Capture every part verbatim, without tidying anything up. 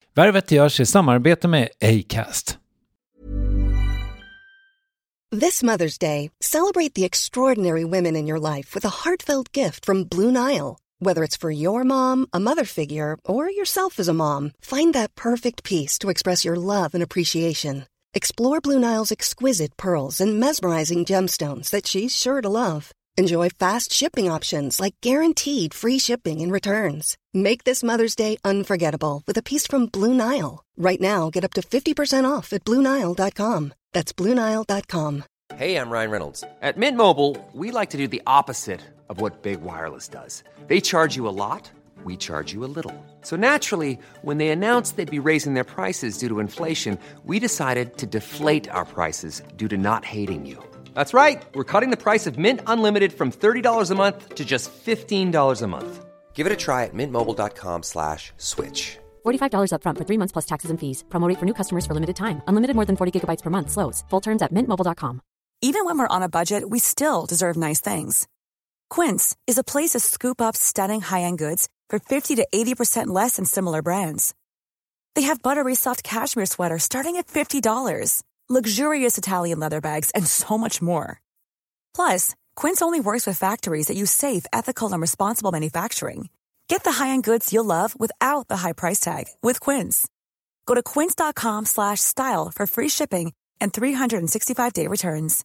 Värvet görs i samarbete med Acast. This Mother's Day, celebrate the extraordinary women in your life with a heartfelt gift from Blue Nile. Whether it's for your mom, a mother figure, or yourself as a mom, find that perfect piece to express your love and appreciation. Explore Blue Nile's exquisite pearls and mesmerizing gemstones that she's sure to love. Enjoy fast shipping options like guaranteed free shipping and returns. Make this Mother's Day unforgettable with a piece from Blue Nile. Right now, get up to fifty percent off at blue nile dot com. That's blue nile dot com. Hey, I'm Ryan Reynolds. At Mint Mobile, we like to do the opposite of what Big Wireless does. They charge you a lot, we charge you a little. So naturally, when they announced they'd be raising their prices due to inflation, we decided to deflate our prices due to not hating you. That's right. We're cutting the price of Mint Unlimited from thirty dollars a month to just fifteen dollars a month. Give it a try at mintmobile.com slash switch. forty-five dollars up front for three months plus taxes and fees. Promo rate for new customers for limited time. Unlimited more than forty gigabytes per month. Slows full terms at mint mobile dot com. Even when we're on a budget, we still deserve nice things. Quince is a place to scoop up stunning high-end goods for fifty to eighty percent less than similar brands. They have buttery soft cashmere sweaters starting at fifty dollars, luxurious Italian leather bags, and so much more. Plus, Quince only works with factories that use safe, ethical, and responsible manufacturing. Get the high-end goods you'll love without the high price tag with Quince. Go to quince.com slash style for free shipping and three sixty-five day returns.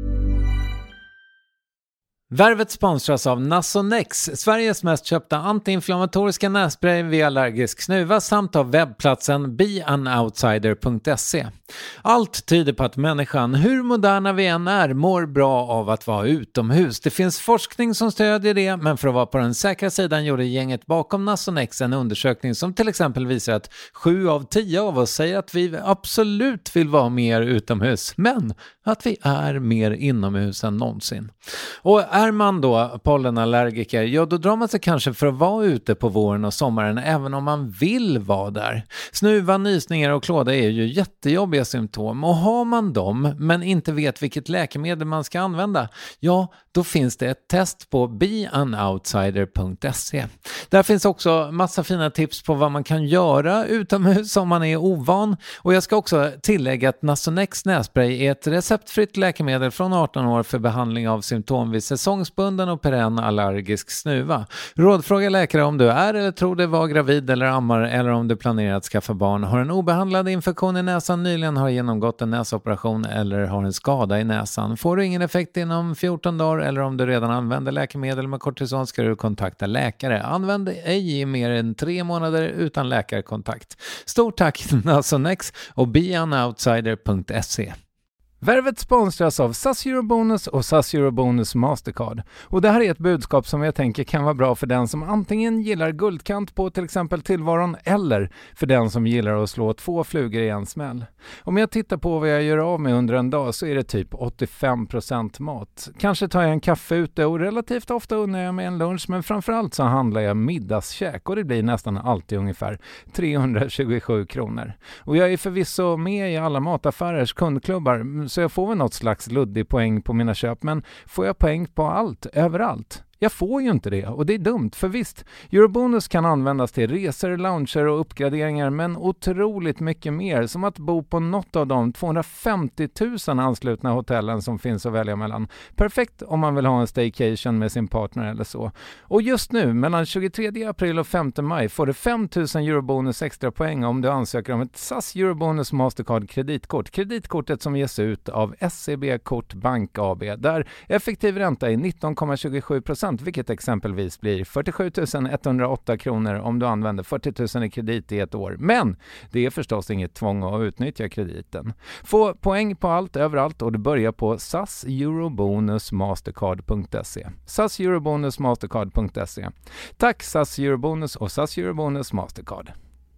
Värvet sponsras av Nasonex, Sveriges mest köpta antiinflammatoriska nässpray vid allergisk snuva, samt av webbplatsen be an outsider punkt se. Allt tyder på att människan, hur moderna vi än är, mår bra av att vara utomhus. Det finns forskning som stödjer det, men för att vara på den säkra sidan gjorde gänget bakom Nasonex en undersökning som till exempel visar att sju av tio av oss säger att vi absolut vill vara mer utomhus, men att vi är mer inomhus än någonsin. Och är man då pollenallergiker, ja då drar man sig kanske för att vara ute på våren och sommaren även om man vill vara där. Snuva, nysningar och klåda är ju jättejobbiga symptom, och har man dem men inte vet vilket läkemedel man ska använda, ja då finns det ett test på be an outsider punkt se. Där finns också massa fina tips på vad man kan göra utomhus om man är ovan, och jag ska också tillägga att Nasonex nässpray är ett receptfritt läkemedel från arton år för behandling av symptom vid säsongsbunden och perenn allergisk snuva. Rådfråga läkare om du är eller tror dig vara gravid eller ammar, eller om du planerar att skaffa barn, har en obehandlad infektion i näsan, nyligen har genomgått en näsoperation eller har en skada i näsan. Får du ingen effekt inom fjorton dagar eller om du redan använder läkemedel med kortison ska du kontakta läkare. Använd ej i mer än tre månader utan läkarkontakt. Stort tack Nasonex och be an outsider punkt se. Värvet sponsras av S A S Eurobonus och S A S Eurobonus Mastercard. Och det här är ett budskap som jag tänker kan vara bra för den som antingen gillar guldkant på till exempel tillvaron, eller för den som gillar att slå två flugor i en smäll. Om jag tittar på vad jag gör av med under en dag så är det typ åttiofem procent mat. Kanske tar jag en kaffe ute och relativt ofta unnar jag mig en lunch, men framförallt så handlar jag middagskäk och det blir nästan alltid ungefär trehundratjugosju kronor. Och jag är förvisso med i alla mataffärers kundklubbar, så jag får väl något slags luddig poäng på mina köp, men får jag poäng på allt, överallt? Jag får ju inte det, och det är dumt, för visst, Eurobonus kan användas till resor, lounger och uppgraderingar, men otroligt mycket mer, som att bo på något av de tvåhundrafemtio tusen anslutna hotellen som finns att välja mellan. Perfekt om man vill ha en staycation med sin partner eller så. Och just nu, mellan tjugotredje april och femte maj, får du fem tusen Eurobonus extra poäng om du ansöker om ett S A S Eurobonus Mastercard kreditkort. Kreditkortet som ges ut av S E B Kort Bank A B, där effektiv ränta är nitton komma tjugosju procent, vilket exempelvis blir fyrtiosju tusen etthundraåtta kronor om du använder fyrtio tusen i kredit i ett år. Men det är förstås inget tvång att utnyttja krediten. Få poäng på allt överallt, och du börjar på S A S Eurobonus Mastercard punkt se. S A S Eurobonus Mastercard punkt se. Tack S A S Eurobonus och S A S Eurobonus Mastercard.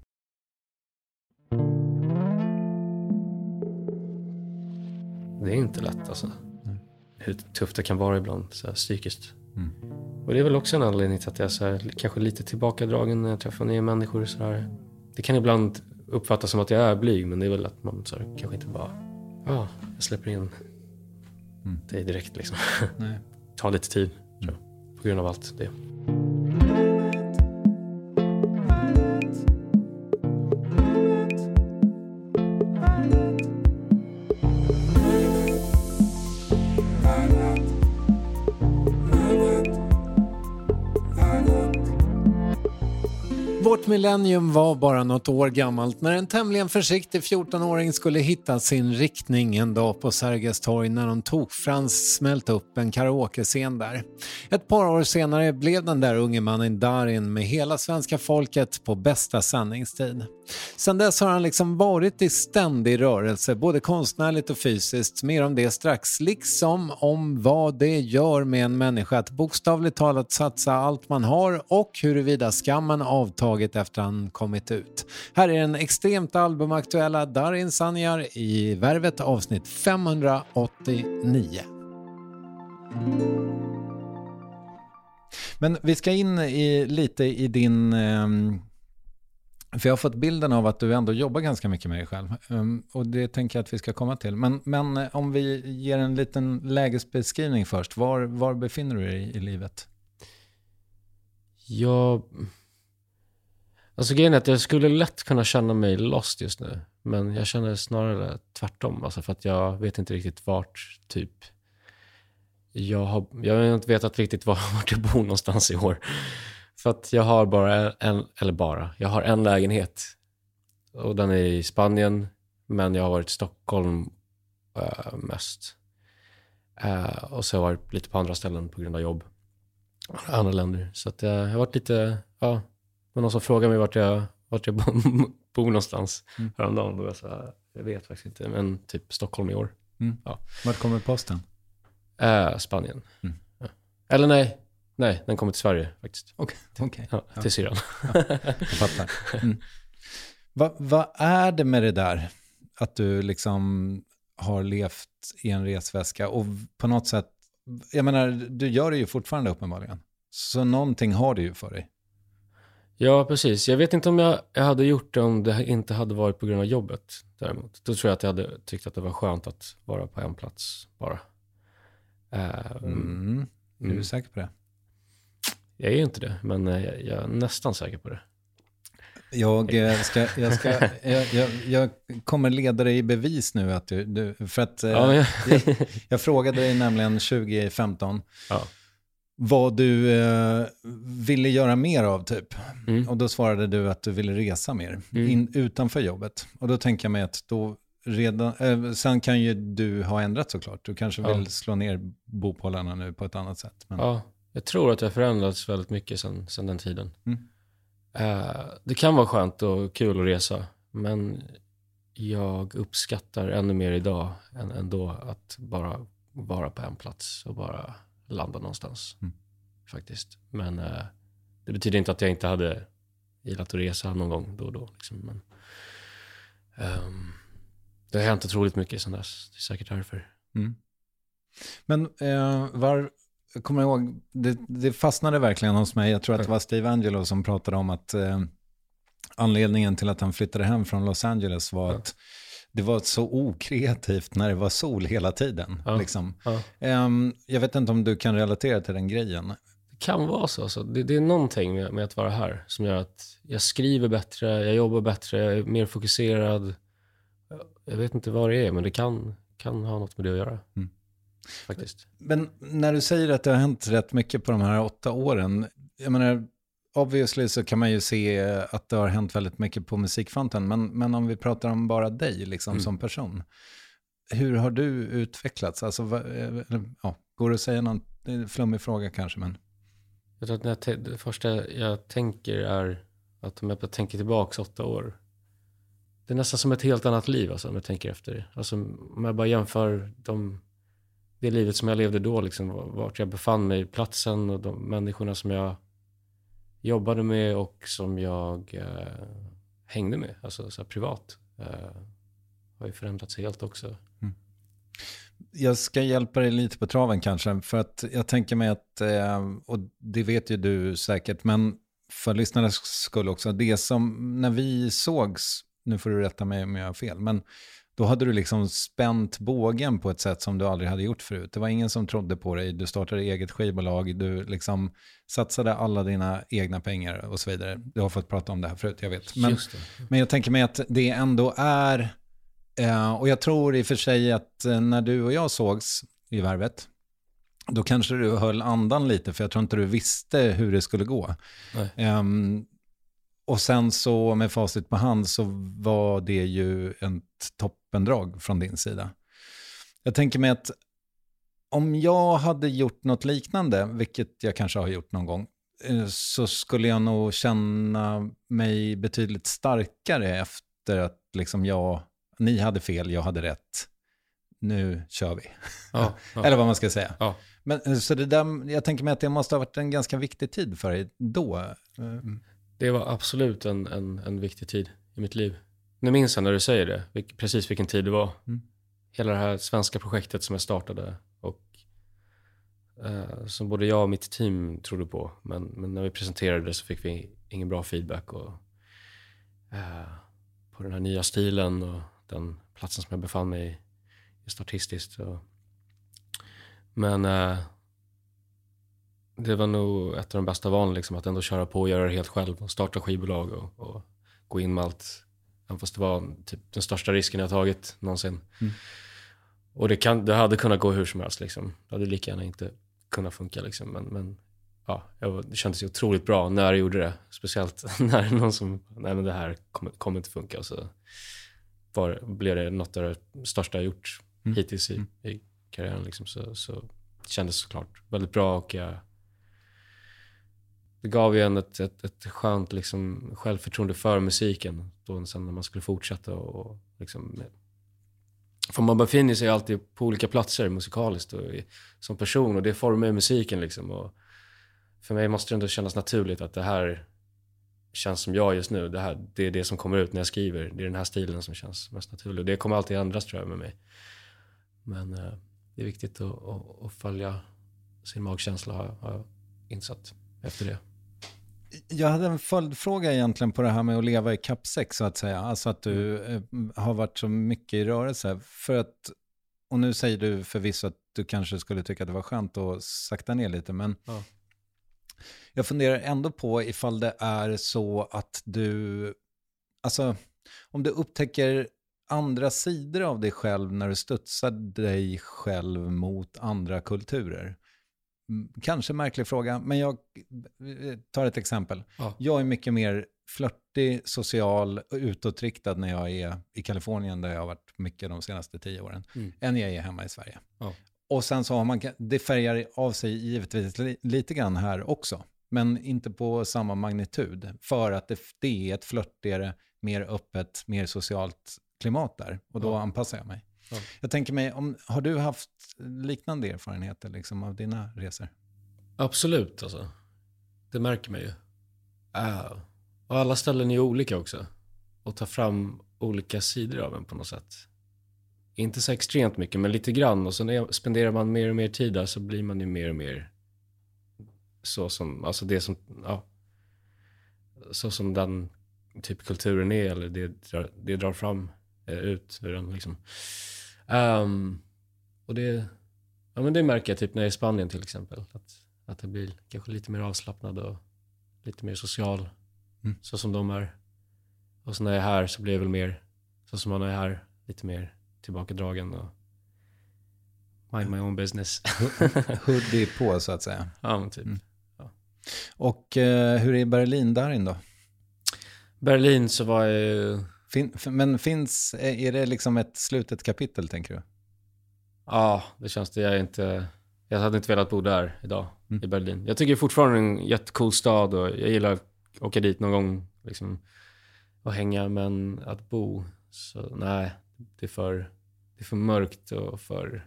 Det är inte lätt alltså. Mm. Hur tufft det kan vara ibland så här, psykiskt. Mm. Och det är väl också en anledning till att jag är så här, kanske lite tillbakadragen när jag träffar nya människor. Så här. Det kan ibland uppfattas som att jag är blyg, men det är väl att man så här, kanske inte bara ja, ah, jag släpper in mm. det är direkt liksom. Nej. Ta lite tid mm. på grund av allt det. Ett millennium var bara något år gammalt när en tämligen försiktig fjortonåring skulle hitta sin riktning en dag på Sergels torg när de tog Frans smält upp en karaoke-scen där. Ett par år senare blev den där unge mannen Darin med hela svenska folket på bästa sändningstid. Sen dess har han liksom varit i ständig rörelse, både konstnärligt och fysiskt. Mer om det strax, liksom om vad det gör med en människa att bokstavligt talat satsa allt man har och huruvida skammen avtagit efter han kommit ut. Här är den extremt albumaktuella Darin Sanjar i Värvet avsnitt femhundraåttionio. Men vi ska in i, lite i din... Um, för jag har fått bilden av att du ändå jobbar ganska mycket med dig själv. Um, och det tänker jag att vi ska komma till. Men, men om vi ger en liten lägesbeskrivning först. Var, var befinner du dig i, i livet? Jag... Alltså grejen är att jag skulle lätt kunna känna mig lost just nu. Men jag känner snarare tvärtom. Alltså för att jag vet inte riktigt vart typ... Jag har, jag har inte vetat riktigt var, vart jag bor någonstans i år. För att jag har bara en, eller bara, jag har en lägenhet. Och den är i Spanien. Men jag har varit i Stockholm äh, mest. Äh, och så har jag varit lite på andra ställen på grund av jobb. Andra länder. Så att jag har varit lite, ja. Men någon som frågar mig vart jag, vart jag bor någonstans mm. häromdagen. Då jag, så här, jag vet faktiskt inte. Men typ Stockholm i år. Mm. Ja. Vart kommer posten? Äh, Spanien. Mm. Ja. Eller nej. Nej, den kommer till Sverige faktiskt. Okej. Okay. Okay. Ja, till ja. Syrien. Ja, jag fattar. Mm. Vad va är det med det där? Att du liksom har levt i en resväska och på något sätt, jag menar, du gör det ju fortfarande uppenbarligen. Så någonting har du ju för dig. Ja, precis. Jag vet inte om jag, jag hade gjort det om det inte hade varit på grund av jobbet däremot. Då tror jag att jag hade tyckt att det var skönt att vara på en plats bara. Uh, mm. Är du mm. säker på det? Jag är ju inte det, men jag, jag är nästan säker på det. Jag, ska, jag, ska, jag, jag, jag kommer leda dig i bevis nu. Att du, du, för att, ja, jag, jag frågade dig nämligen tjugo femton ja. vad du eh, ville göra mer av typ. Mm. Och då svarade du att du ville resa mer mm. in, utanför jobbet. Och då tänker jag mig att då redan, eh, sen kan ju du ha ändrat såklart. Du kanske vill ja. slå ner bopålarna nu på ett annat sätt. Men... Ja, jag tror att jag har förändrats väldigt mycket sen, sen den tiden. Mm. Uh, det kan vara skönt och kul att resa, men jag uppskattar ännu mer idag än ändå att bara vara på en plats och bara landa någonstans. Mm. Faktiskt. Men uh, det betyder inte att jag inte hade gillat att resa någon gång då och då. Liksom. Men, um, det har hänt otroligt mycket sedan dess. Det är säkert därför. Mm. Men uh, var... Jag kommer ihåg, det, det fastnade verkligen hos mig. Jag tror att det var Steve Angelo som pratade om att eh, anledningen till att han flyttade hem från Los Angeles var ja. att det var så okreativt när det var sol hela tiden. Ja. Liksom. Ja. Um, jag vet inte om du kan relatera till den grejen. Det kan vara så. så. Det, det är någonting med, med att vara här som gör att jag skriver bättre, jag jobbar bättre, jag är mer fokuserad. Jag vet inte vad det är, men det kan, kan ha något med det att göra. Mm. Faktiskt. Men när du säger att det har hänt rätt mycket på de här åtta åren, jag menar, obviously så kan man ju se att det har hänt väldigt mycket på musikfronten, men, men om vi pratar om bara dig liksom mm. som person, hur har du utvecklats? Alltså, vad, ja, går det att säga någon flummig fråga kanske, men... Jag tror att när jag, det första jag tänker är att om jag tänker tillbaka åtta år, det är nästan som ett helt annat liv alltså, om jag tänker efter. Alltså, om jag bara jämför de... det livet som jag levde då, liksom, vart jag befann mig, platsen och de människorna som jag jobbade med och som jag eh, hängde med, alltså så här, privat, eh, har ju förändrats helt också. Mm. Jag ska hjälpa dig lite på traven kanske, för att jag tänker mig att, eh, och det vet ju du säkert, men för lyssnarnas skull också, det som, när vi sågs, nu får du rätta mig om jag har fel, men då hade du liksom spänt bågen på ett sätt som du aldrig hade gjort förut. Det var ingen som trodde på dig. Du startade eget skivbolag. Du liksom satsade alla dina egna pengar och så vidare. Du har fått prata om det här förut, jag vet. Men, men jag tänker mig att det ändå är... Eh, och jag tror i och för sig att eh, när du och jag sågs i Värvet, då kanske du höll andan lite, för jag tror inte du visste hur det skulle gå. Nej. Um, och sen så med facit på hand så var det ju ett toppendrag från din sida. Jag tänker mig att om jag hade gjort något liknande, vilket jag kanske har gjort någon gång, så skulle jag nog känna mig betydligt starkare efter att liksom jag, ni hade fel, jag hade rätt. Nu kör vi. Ja, ja. Eller vad man ska säga. Ja. Men, så det där, jag tänker mig att det måste ha varit en ganska viktig tid för dig då. Det var absolut en, en, en viktig tid i mitt liv. Nu minns jag när du säger det, vilk, precis vilken tid det var. Mm. Hela det här svenska projektet som jag startade och eh, som både jag och mitt team trodde på. Men, men när vi presenterade det så fick vi ingen bra feedback. Och, eh, på den här nya stilen och den platsen som jag befann mig i just artistiskt. Och, men eh, det var nog ett av de bästa valen liksom, att ändå köra på och göra det helt själv och starta skivbolag och, och gå in med allt. Även fast det var typ den största risken jag tagit någonsin. Mm. Och det, kan, det hade kunnat gå hur som helst liksom. Det hade lika gärna inte kunnat funka liksom. Men, men ja, jag, det kändes ju otroligt bra när jag gjorde det. Speciellt när någon som, nej men det här kommer, kommer inte funka. Och så var, blev det något av det största jag gjort mm. hittills i, i karriären liksom. Så, så det kändes såklart väldigt bra och jag, det gav ju en ett, ett, ett skönt liksom, självförtroende för musiken då sen när man skulle fortsätta och, och liksom, för man befinner sig alltid på olika platser musikaliskt och i, som person och det formar musiken liksom och för mig måste det ändå kännas naturligt att det här känns som jag just nu, det här, det är det som kommer ut när jag skriver, det är den här stilen som känns mest naturlig och det kommer alltid ändras tror jag med mig men eh, det är viktigt att, att, att följa sin magkänsla har jag, har jag insett efter det. Jag hade en följdfråga egentligen på det här med att leva i kappsäck så att säga. Alltså att du mm. har varit så mycket i rörelse. För att, och nu säger du förvisso att du kanske skulle tycka att det var skönt att sakta ner lite. Men ja. Jag funderar ändå på ifall det är så att du, alltså om du upptäcker andra sidor av dig själv när du studsar dig själv mot andra kulturer. Kanske märklig fråga, men jag tar ett exempel. Ja. Jag är mycket mer flörtig, social och utåtriktad när jag är i Kalifornien där jag har varit mycket de senaste tio åren mm. än jag är hemma i Sverige. Ja. Och sen så har man, det färgar av sig givetvis li, lite grann här också, men inte på samma magnitud för att det, det är ett flörtigare, mer öppet, mer socialt klimat där och då ja. anpassar jag mig. Ja. Jag tänker mig, om, har du haft liknande erfarenheter liksom, av dina resor? Absolut, alltså. Det märker man ju. Uh, och alla ställen är ju olika också. Och tar fram olika sidor av en på något sätt. Inte så extremt mycket, men lite grann. Och så när spenderar man mer och mer tid där så blir man ju mer och mer så som, alltså det som, ja. Så som den typ kulturen är, eller det, det drar fram eh, ut ur den liksom. Um, och det, ja, men det märker jag typ när jag är i Spanien till exempel att, att det blir kanske lite mer avslappnad och lite mer social mm. så som de är och så när jag är här så blir det väl mer så som man är här lite mer tillbakadragen och mind my own business. Hoodie på så att säga. Ja men typ mm. ja. Och eh, hur är Berlin där in då? Berlin så var jag fin, men finns, är det liksom ett slutet kapitel tänker du? Ja, det känns det. Jag, är inte, jag hade inte velat bo där idag mm. i Berlin. Jag tycker fortfarande det är en jättecool stad och jag gillar att åka dit någon gång liksom, och hänga, men att bo, så nej, det är för, det är för mörkt och för,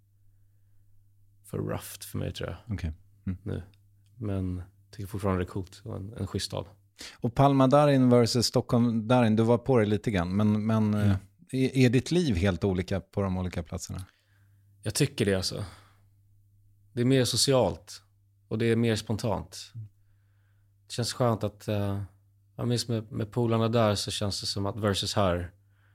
för rough för mig tror jag. Okay. Mm. Nu. Men jag tycker fortfarande det är coolt och en, en schysst stad. Och Palma Darin versus Stockholm Darin, du var på det lite grann, men, men mm. är, är ditt liv helt olika på de olika platserna? Jag tycker det alltså. Det är mer socialt och det är mer spontant. Det känns skönt att uh, jag minns med, med polarna där så känns det som att versus här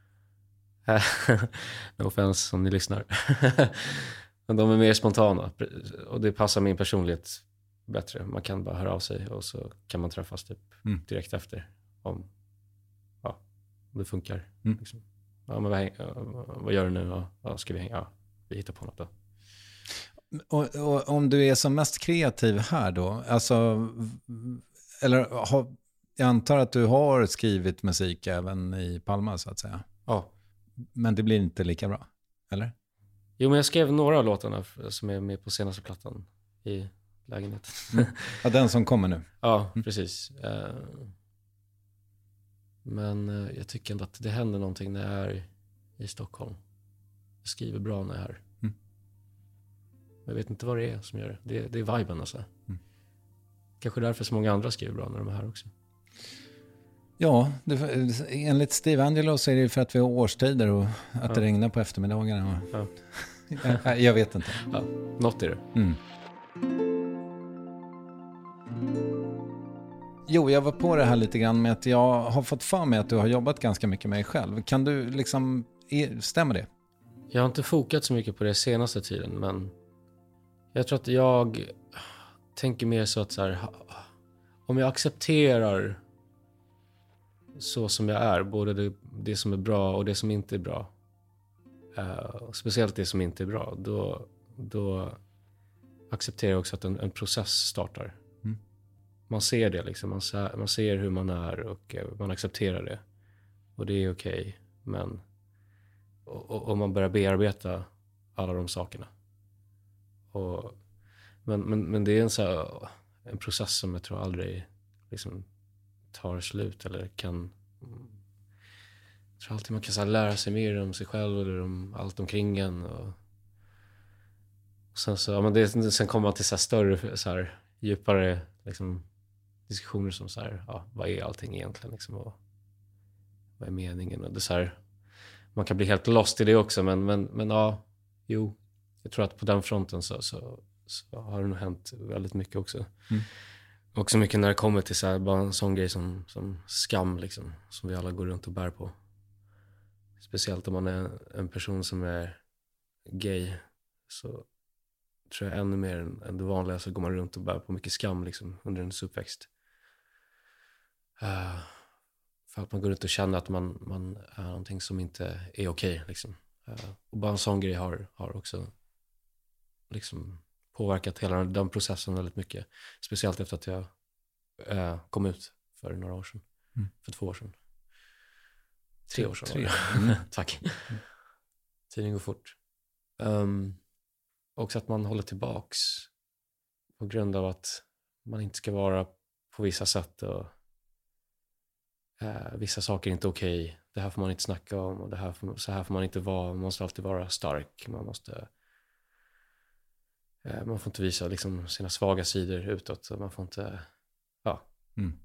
no offense om ni lyssnar men de är mer spontana och det passar min personlighet bättre. Man kan bara höra av sig och så kan man träffas typ mm. direkt efter om, ja, om det funkar mm. liksom. Ja, men vad, vad gör du nu? Ja, ja, ska vi hänga? Ja, vi hittar på något då. Och, och om du är som mest kreativ här då, alltså, eller har, Jag antar att du har skrivit musik även i Palma så att säga. Ja. Men det blir inte lika bra, eller? Jo, men jag skrev några av låtarna som är med på senaste plattan i lägenheten. Mm. Ja, den som kommer nu. Ja, mm. precis. Men jag tycker ändå att det händer någonting när jag är i Stockholm. Jag skriver bra när jag är här. Mm. Jag vet inte vad det är som gör det. Det, det är viben alltså. Mm. Kanske därför så många andra skriver bra när de är här också. Ja, det, enligt Steve Angelo så är det för att vi har årstider och att ja. det regnar på eftermiddagarna. Ja. jag, jag vet inte. Ja, något är det. Mm. Jo, jag var på det här lite grann med att jag har fått för mig att du har jobbat ganska mycket med dig själv. Kan du liksom, stämmer det? Jag har inte fokat så mycket på det senaste tiden, men jag tror att jag tänker mer så att så här, om jag accepterar så som jag är, både det, det som är bra och det som inte är bra, uh, speciellt det som inte är bra, då, då accepterar jag också att en, en process startar. Mm. Man ser det liksom, man, man ser hur man är och uh, man accepterar det, och det är okej, okay, men och, och, och man börjar bearbeta alla de sakerna, och, men, men, men det är en, så här, en process som jag tror aldrig liksom tar slut eller kan. Jag tror alltid man kan så här lära sig mer om sig själv eller om allt omkring en, och, och sen så ja, men det, sen kommer man till så här större så här djupare liksom diskussioner som så här, ja, vad är allting egentligen liksom, och vad är meningen, och det så här, man kan bli helt lost i det också, men men men ja, jo, jag tror att på den fronten så så, så har det nog hänt väldigt mycket också. Mm. Också mycket när det kommer till så här, bara en sån grej som, som skam liksom, som vi alla går runt och bär på. Speciellt om man är en person som är gay, så tror jag ännu mer än, än det vanliga så går man runt och bär på mycket skam liksom, under en uppväxt. Uh, för att man går runt och känner att man, man är någonting som inte är okej. Okay, liksom. uh, och bara en sån grej har, har också liksom påverkat hela den processen väldigt mycket. Speciellt efter att jag äh, kom ut för några år sedan. Mm. För två år sedan. Tre år sedan. Tre. Mm. Tack. Mm. Tiden går fort. Um, också att man håller tillbaks på grund av att man inte ska vara på vissa sätt, och äh, vissa saker är inte okej. Okay. Det här får man inte snacka om, och det här får, så här får man inte vara. Man måste alltid vara stark. Man måste Man får inte visa liksom sina svaga sidor utåt. Man får inte, ja. Mm.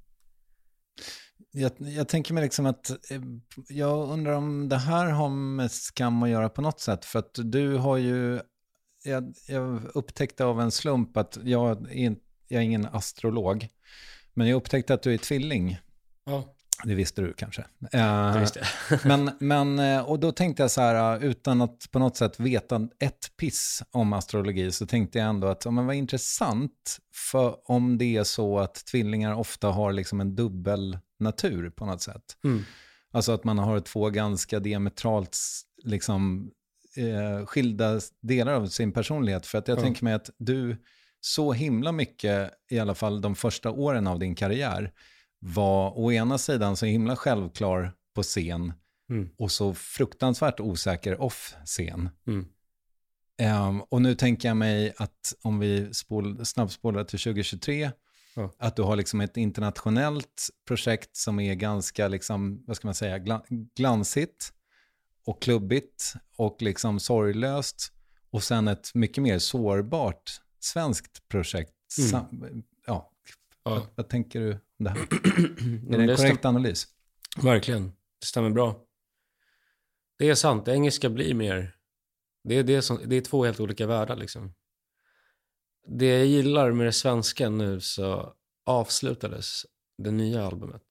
Jag, jag tänker mig liksom att jag undrar om det här har med skam att göra på något sätt. För att du har ju, jag, jag upptäckte av en slump att jag är, jag är ingen astrolog. Men jag upptäckte att du är tvilling. Ja. Det visste du kanske. Det visste jag. men, men, och då tänkte jag så här, utan att på något sätt veta ett piss om astrologi, så tänkte jag ändå att men vad intressant, för om det är så att tvillingar ofta har liksom en dubbel natur på något sätt. Mm. Alltså att man har två ganska diametralt liksom, eh, skilda delar av sin personlighet. För att jag mm. tänker mig att du så himla mycket, i alla fall de första åren av din karriär, var å ena sidan så himla självklar på scen mm. och så fruktansvärt osäker off-scen. Mm. Um, och nu tänker jag mig att om vi spol, snabbspolar till tjugo tjugotre, ja. Att du har liksom ett internationellt projekt som är ganska liksom, vad ska man säga, gl- glansigt och klubbigt och liksom sorglöst, och sen ett mycket mer sårbart svenskt projekt. Mm. Sam- ja. Ja. Vad, vad tänker du om det här? Är det en korrekt stäm- analys? Verkligen, det stämmer bra. Det är sant, det engelska blir mer, det är, det som, det är två helt olika världar liksom. Det jag gillar med det svenska nu, så avslutades det nya albumet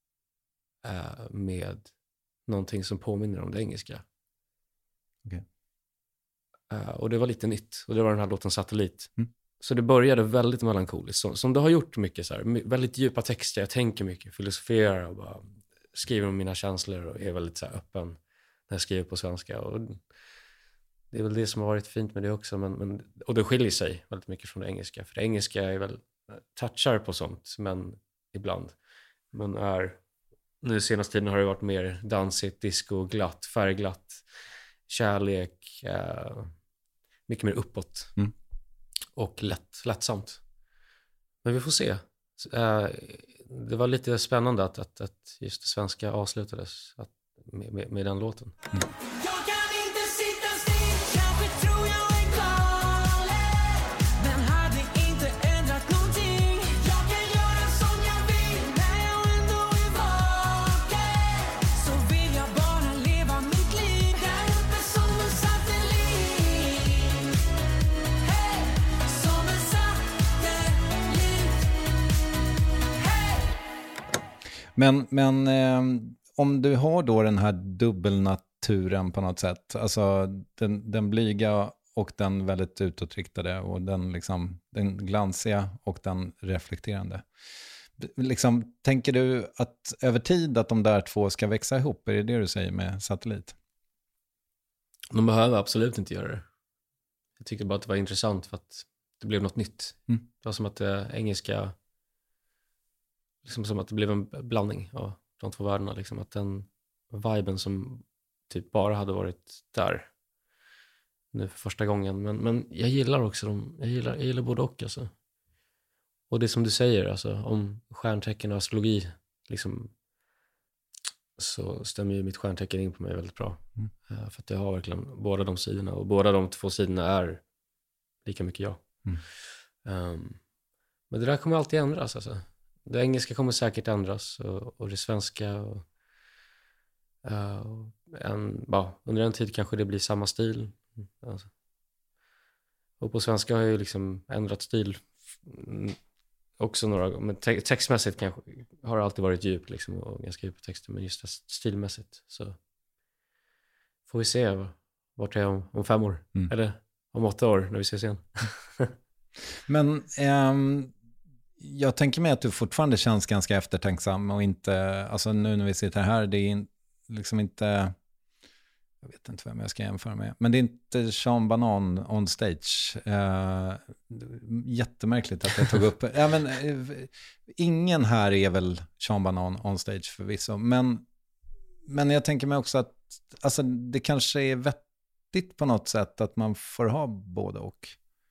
äh, med någonting som påminner om det engelska. Okay. Äh, och det var lite nytt, och det var den här låten Satellit. Mm. Så det började väldigt melankoliskt, som, som det har gjort mycket så här, väldigt djupa texter. Jag tänker mycket, filosoferar och bara skriver om mina känslor och är väldigt så här öppen när jag skriver på svenska. Och det är väl det som har varit fint med det också, men, men, och det skiljer sig väldigt mycket från det engelska. För det engelska är väl touchar på sånt, men ibland. Men är, nu senaste tiden har det varit mer dansigt, disco, glatt, färgglatt, kärlek, eh, mycket mer uppåt. Mm. Och lätt, lättsamt. Men vi får se. Eh, det var lite spännande att, att, att just det svenska avslutades att, med, med, med den låten. Mm. Men, men eh, om du har då den här dubbelnaturen på något sätt, alltså den, den blyga och den väldigt utåtriktade och den, liksom, den glansiga och den reflekterande. Liksom, tänker du att över tid att de där två ska växa ihop? Är det det du säger med Satellit? De behöver absolut inte göra det. Jag tyckte bara att det var intressant för att det blev något nytt. Mm. Det var som att det engelska... Liksom som att det blev en blandning av de två världarna. Liksom att den viben som typ bara hade varit där nu för första gången. Men, men jag gillar också dem. Jag gillar, jag gillar både och. Alltså. Och det som du säger alltså, om stjärntecken och astrologi liksom, så stämmer ju mitt stjärntecken in på mig väldigt bra. Mm. Uh, för att jag har verkligen båda de sidorna. Och båda de två sidorna är lika mycket jag. Mm. Um, men det där kommer alltid ändras alltså. Det engelska kommer säkert ändras och, och det svenska och, uh, en, ja, under en tid kanske det blir samma stil. Alltså. Och på svenska har jag ju liksom ändrat stil också några gånger. Men te- textmässigt kanske har det alltid varit djup liksom, och ganska djup texter, men just stilmässigt så får vi se vart jag är om, om fem år mm. eller om åtta år när vi ses igen. Men um... jag tänker mig att du fortfarande känns ganska eftertänksam och inte, alltså nu när vi sitter här, det är liksom inte, jag vet inte vem jag ska jämföra med, men det är inte Sean Banan on stage. Uh, jättemärkligt att jag tog upp, ja, men, uh, ingen här är väl Sean Banan on stage förvisso, men, men jag tänker mig också att alltså, det kanske är vettigt på något sätt att man får ha både och.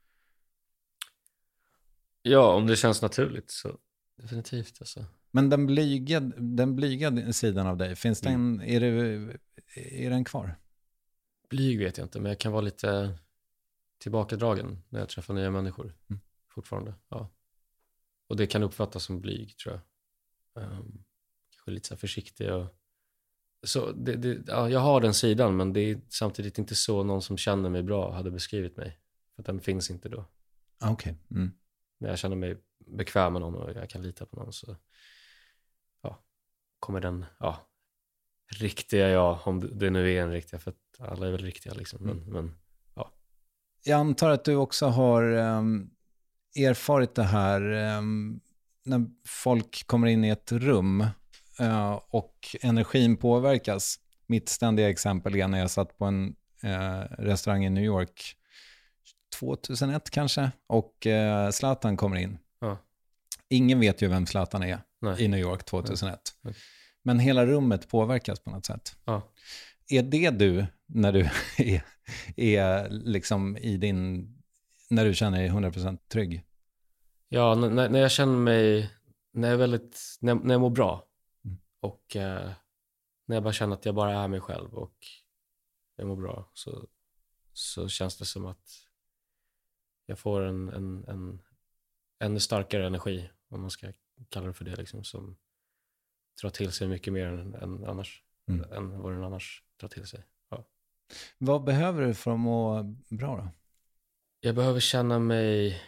Ja, om det känns naturligt så definitivt. Alltså. Men den blyga, den blyga sidan av dig, finns den, mm. är, det, är den kvar? Blyg vet jag inte, men jag kan vara lite tillbakadragen när jag träffar nya människor mm. fortfarande. Ja. Och det kan uppfattas som blyg, tror jag. Um, kanske lite så här försiktig. Och... Så det, det, ja, jag har den sidan, men det är samtidigt inte så någon som känner mig bra hade beskrivit mig. För att den finns inte då. Okej. Okay. Mm. När jag känner mig bekväm med någon och jag kan lita på någon så ja, kommer den ja, riktiga jag, om det nu är en riktiga, för att alla är väl riktiga liksom. Men, mm. men ja. Jag antar att du också har um, erfarit det här um, när folk kommer in i ett rum uh, och energin påverkas. Mitt ständiga exempel är när jag satt på en uh, restaurang i New York tjugohundraett kanske, och eh, Zlatan kommer in. Ja. Ingen vet ju vem Zlatan är Nej. i New York tjugohundraett. Nej. Men hela rummet påverkas på något sätt. Ja. Är det du när du är, är liksom i din, när du känner dig hundra procent trygg? Ja, när, när jag känner mig, när jag är väldigt, när, när jag mår bra mm. och eh, när jag bara känner att jag bara är mig själv och jag mår bra, så, så känns det som att jag får en, en, en ännu starkare energi, om man ska kalla det för det, liksom, som drar till sig mycket mer än, än, annars, mm. än vad den annars drar till sig. Ja. Vad behöver du för att må bra då? Jag behöver känna mig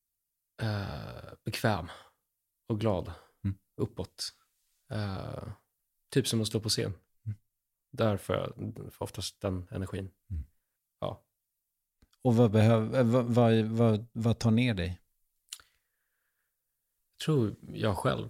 eh, bekväm och glad, mm. uppåt. Eh, typ som att stå på scen. Mm. Där får jag får oftast den energin. Mm. Ja. Och vad, behöver, vad, vad, vad, vad tar ner dig? Jag tror jag själv.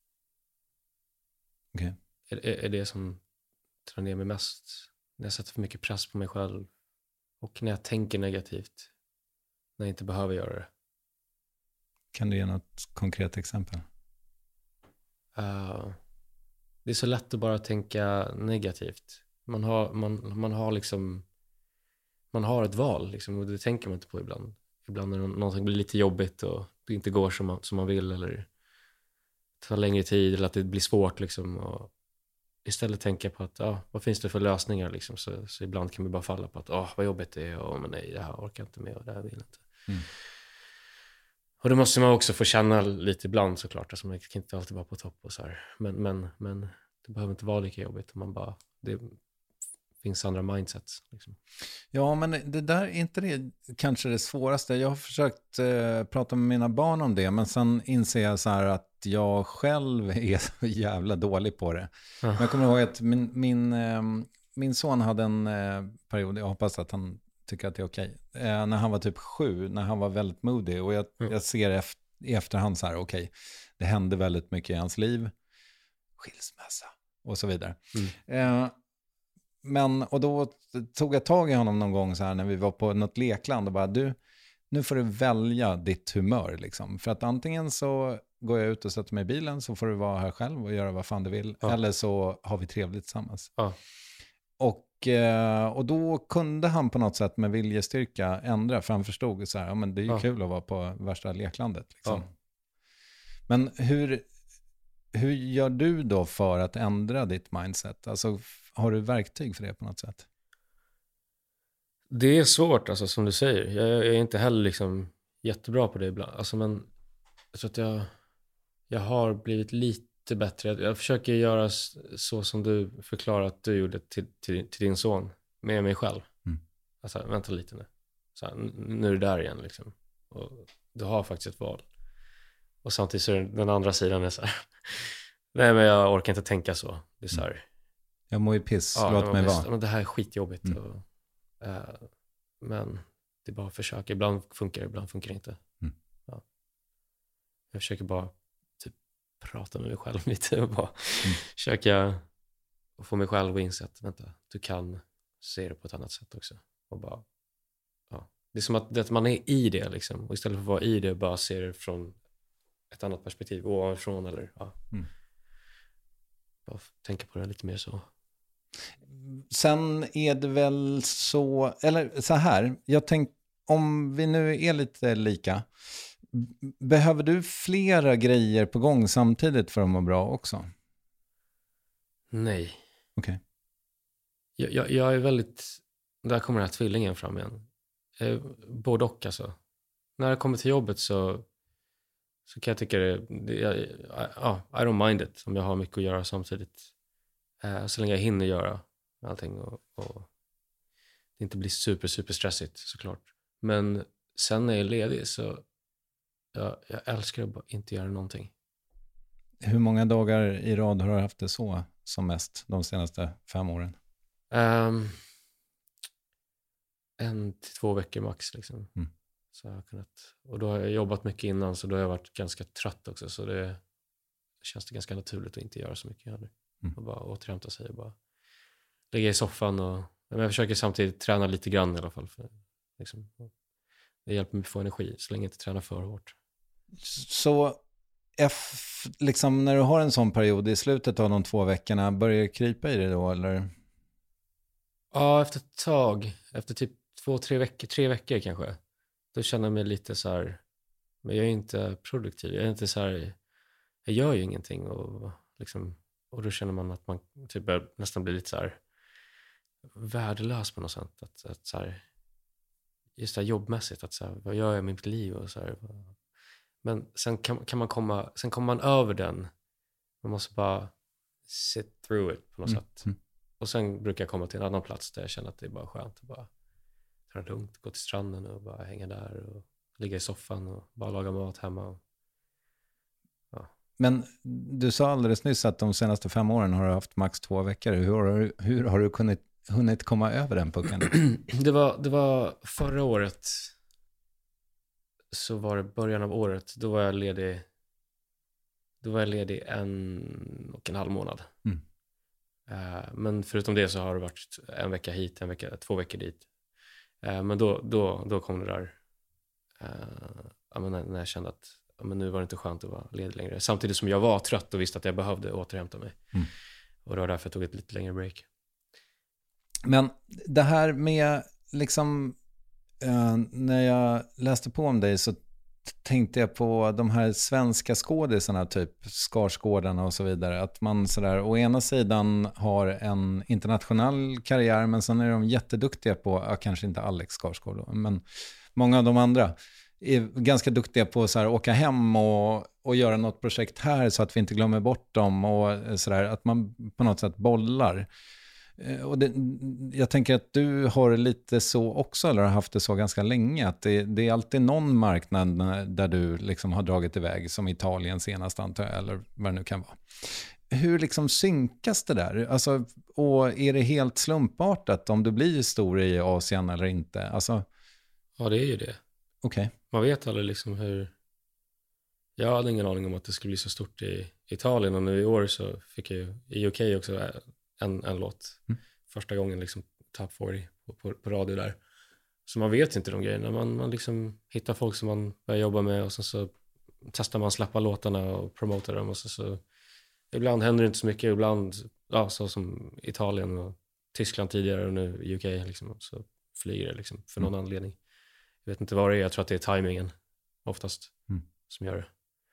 Okay. Är, är det som tar ner mig mest. När jag sätter för mycket press på mig själv. Och när jag tänker negativt. När jag inte behöver göra det. Kan du ge något konkret exempel? Uh, det är så lätt att bara tänka negativt. Man har, man, man har liksom man har ett val liksom, och det tänker man inte på ibland. Ibland när någonting blir lite jobbigt och det inte går som man, som man vill, eller tar längre tid, eller att det blir svårt liksom, och istället tänka på att ja, vad finns det för lösningar liksom, så, så ibland kan man bara falla på att åh, vad jobbigt det är, och men nej, det här orkar jag inte med och det här vill jag inte. Mm. Och det måste man också få känna lite ibland såklart, alltså man kan inte alltid vara på topp och så här. Men, men, men det behöver inte vara lika jobbigt om man bara, det finns andra mindsets liksom. Ja, men det där är inte det kanske det svåraste. Jag har försökt eh, prata med mina barn om det, men sen inser jag så här att jag själv är så jävla dålig på det. Men jag kommer ihåg att min, min, eh, min son hade en eh, period, jag hoppas att han tycker att det är okej, eh, när han var typ sju, när han var väldigt modig, och jag, mm. jag ser efter, i efterhand så här, okej, det hände väldigt mycket i hans liv, skilsmässa och så vidare. Mm. Eh, men, och då tog jag tag i honom någon gång så här när vi var på något lekland och bara, du, nu får du välja ditt humör liksom. För att antingen så går jag ut och sätter mig i bilen, så får du vara här själv och göra vad fan du vill. Ja. Eller så har vi trevligt tillsammans. Ja. Och, och då kunde han på något sätt med viljestyrka ändra, för han förstod så här, ja men det är ju ja. kul att vara på värsta leklandet liksom. Ja. Men hur, hur gör du då för att ändra ditt mindset? Alltså, har du verktyg för det på något sätt? Det är svårt, alltså, som du säger. Jag, jag är inte heller liksom jättebra på det ibland. Alltså, men jag tror att jag, jag har blivit lite bättre. Jag, jag försöker göra så som du förklarar att du gjorde till, till, till din son med mig själv. Mm. Alltså, vänta lite nu. Så här, nu är det där igen liksom. Och du har faktiskt ett val. Och samtidigt så är den andra sidan är så här, nej men jag orkar inte tänka så. Det är så här, mm. jag mår ju piss, ja, låt mig vara. Men det här är skitjobbigt. Mm. Och, uh, men det är bara att försöka. Ibland funkar det, ibland funkar det inte. Mm. Ja. Jag försöker bara typ prata med mig själv lite och bara mm. försöka få mig själv att inse att vänta, du kan se det på ett annat sätt också. Och bara, ja. Det är som att, att man är i det liksom. Och istället för att vara i det, bara se det från ett annat perspektiv, ovanifrån eller ja. Mm. Bara tänka på det lite mer så. Sen är det väl så, eller så här, jag tänk, om vi nu är lite lika, behöver du flera grejer på gång samtidigt för att må bra också? Nej. Okej. Okay. Jag, jag, jag är väldigt, där kommer den här tvillingen fram igen. Eh, både och alltså. När jag kommer till jobbet så så kan jag tycka det, det jag, ja, I don't mind it om jag har mycket att göra samtidigt. Eh, så länge jag hinner göra allting och, och det inte blir super, super stressigt såklart. Men sen när jag är ledig så jag, jag älskar att bara inte göra någonting. Hur många dagar i rad har du haft det så som mest de senaste fem åren? Um, en till två veckor max liksom. Mm. Så jag har kunnat, och då har jag jobbat mycket innan, så då har jag varit ganska trött också, så det känns det ganska naturligt att inte göra så mycket heller. Mm. Och bara återhämta sig och bara ligga i soffan och, men jag försöker samtidigt träna lite grann i alla fall för, liksom, det hjälper mig att få energi så länge jag inte tränar för hårt. Så F, liksom, när du har en sån period i slutet av de två veckorna, börjar det krypa i det då eller? Ja, efter ett tag, efter typ två, tre veckor, tre veckor kanske. Då känner jag mig lite så här, men jag är inte produktiv. Jag är inte så här, jag gör ju ingenting. Och, liksom, och då känner man att man typ börjar nästan bli lite så här värdelös på något sätt. Att, att så här, just det här jobbmässigt, att så här, vad gör jag med mitt liv? Och så här, men sen kan, kan man komma, sen kommer man över den. Man måste bara sit through it på något mm. sätt. Och sen brukar jag komma till en annan plats där jag känner att det är bara skönt att bara ta det lugnt, gå till stranden och bara hänga där och ligga i soffan och bara laga mat hemma. Och, ja. Men du sa alldeles nyss att de senaste fem åren har du haft max två veckor. Hur har du, hur har du kunnat, hunnit komma över den pucken? det, var, det var förra året, så var det början av året, då var jag ledig då var jag ledig en och en halv månad. Mm. Uh, men förutom det så har det varit en vecka hit, en vecka, två veckor dit. Uh, men då, då, då kom det där uh, ja, men när, när jag kände att men nu var det inte skönt att vara ledig längre. Samtidigt som jag var trött och visste att jag behövde återhämta mig. Mm. Och det var därför jag tog ett lite längre break. Men det här med liksom, uh, när jag läste på om dig så tänkte jag på de här svenska skådisarna, typ Skarsgårdarna och så vidare. Att man sådär, å ena sidan har en internationell karriär, men sen är de jätteduktiga på, ja, kanske inte Alex Skarsgård då, men många av de andra är ganska duktiga på att åka hem och, och göra något projekt här så att vi inte glömmer bort dem och sådär, att man på något sätt bollar. Och det, jag tänker att du har lite så också, eller har haft det så ganska länge, att det, det är alltid någon marknad där du liksom har dragit iväg, som Italien senast antar jag, eller vad det nu kan vara. Hur liksom synkas det där? Alltså, och är det helt slumpartat om du blir stor i Asien eller inte? Alltså... Ja, det är ju det. Okej. Okay. Man vet aldrig liksom hur... Jag hade ingen aning om att det skulle bli så stort i Italien, och nu i år så fick jag ju i U K också en, en låt. Mm. Första gången liksom top fyrtio på, på, på radio där. Så man vet inte de grejerna. Man, man liksom hittar folk som man börjar jobba med, och sen så testar man släppa låtarna och promota dem, och så, så ibland händer det inte så mycket, ibland ja, så som Italien och Tyskland tidigare och nu U K liksom, så flyger det liksom för någon mm. anledning. Jag vet inte vad det är, jag tror att det är tajmingen oftast mm. som gör det.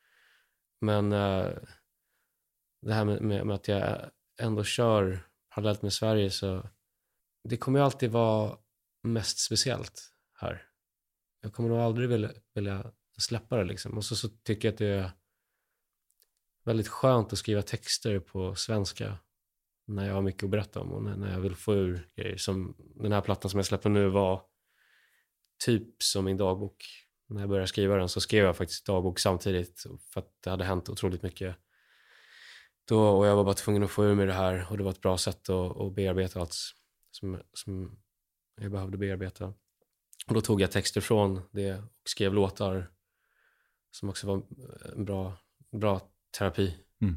Men äh, det här med, med, med att jag ändå kör parallellt med Sverige, så det kommer ju alltid vara mest speciellt här. Jag kommer nog aldrig vilja, vilja släppa det liksom. Och så, så tycker jag att det är väldigt skönt att skriva texter på svenska när jag har mycket att berätta om, och när, när jag vill få ur grejer. Som den här plattan som jag släpper nu var typ som min dagbok. När jag började skriva den så skrev jag faktiskt dagbok samtidigt, för att det hade hänt otroligt mycket då, och jag var bara tvungen att få ur mig det här, och det var ett bra sätt att, att bearbeta allt som, som jag behövde bearbeta. Och då tog jag texter från det och skrev låtar som också var en bra, bra terapi. Mm.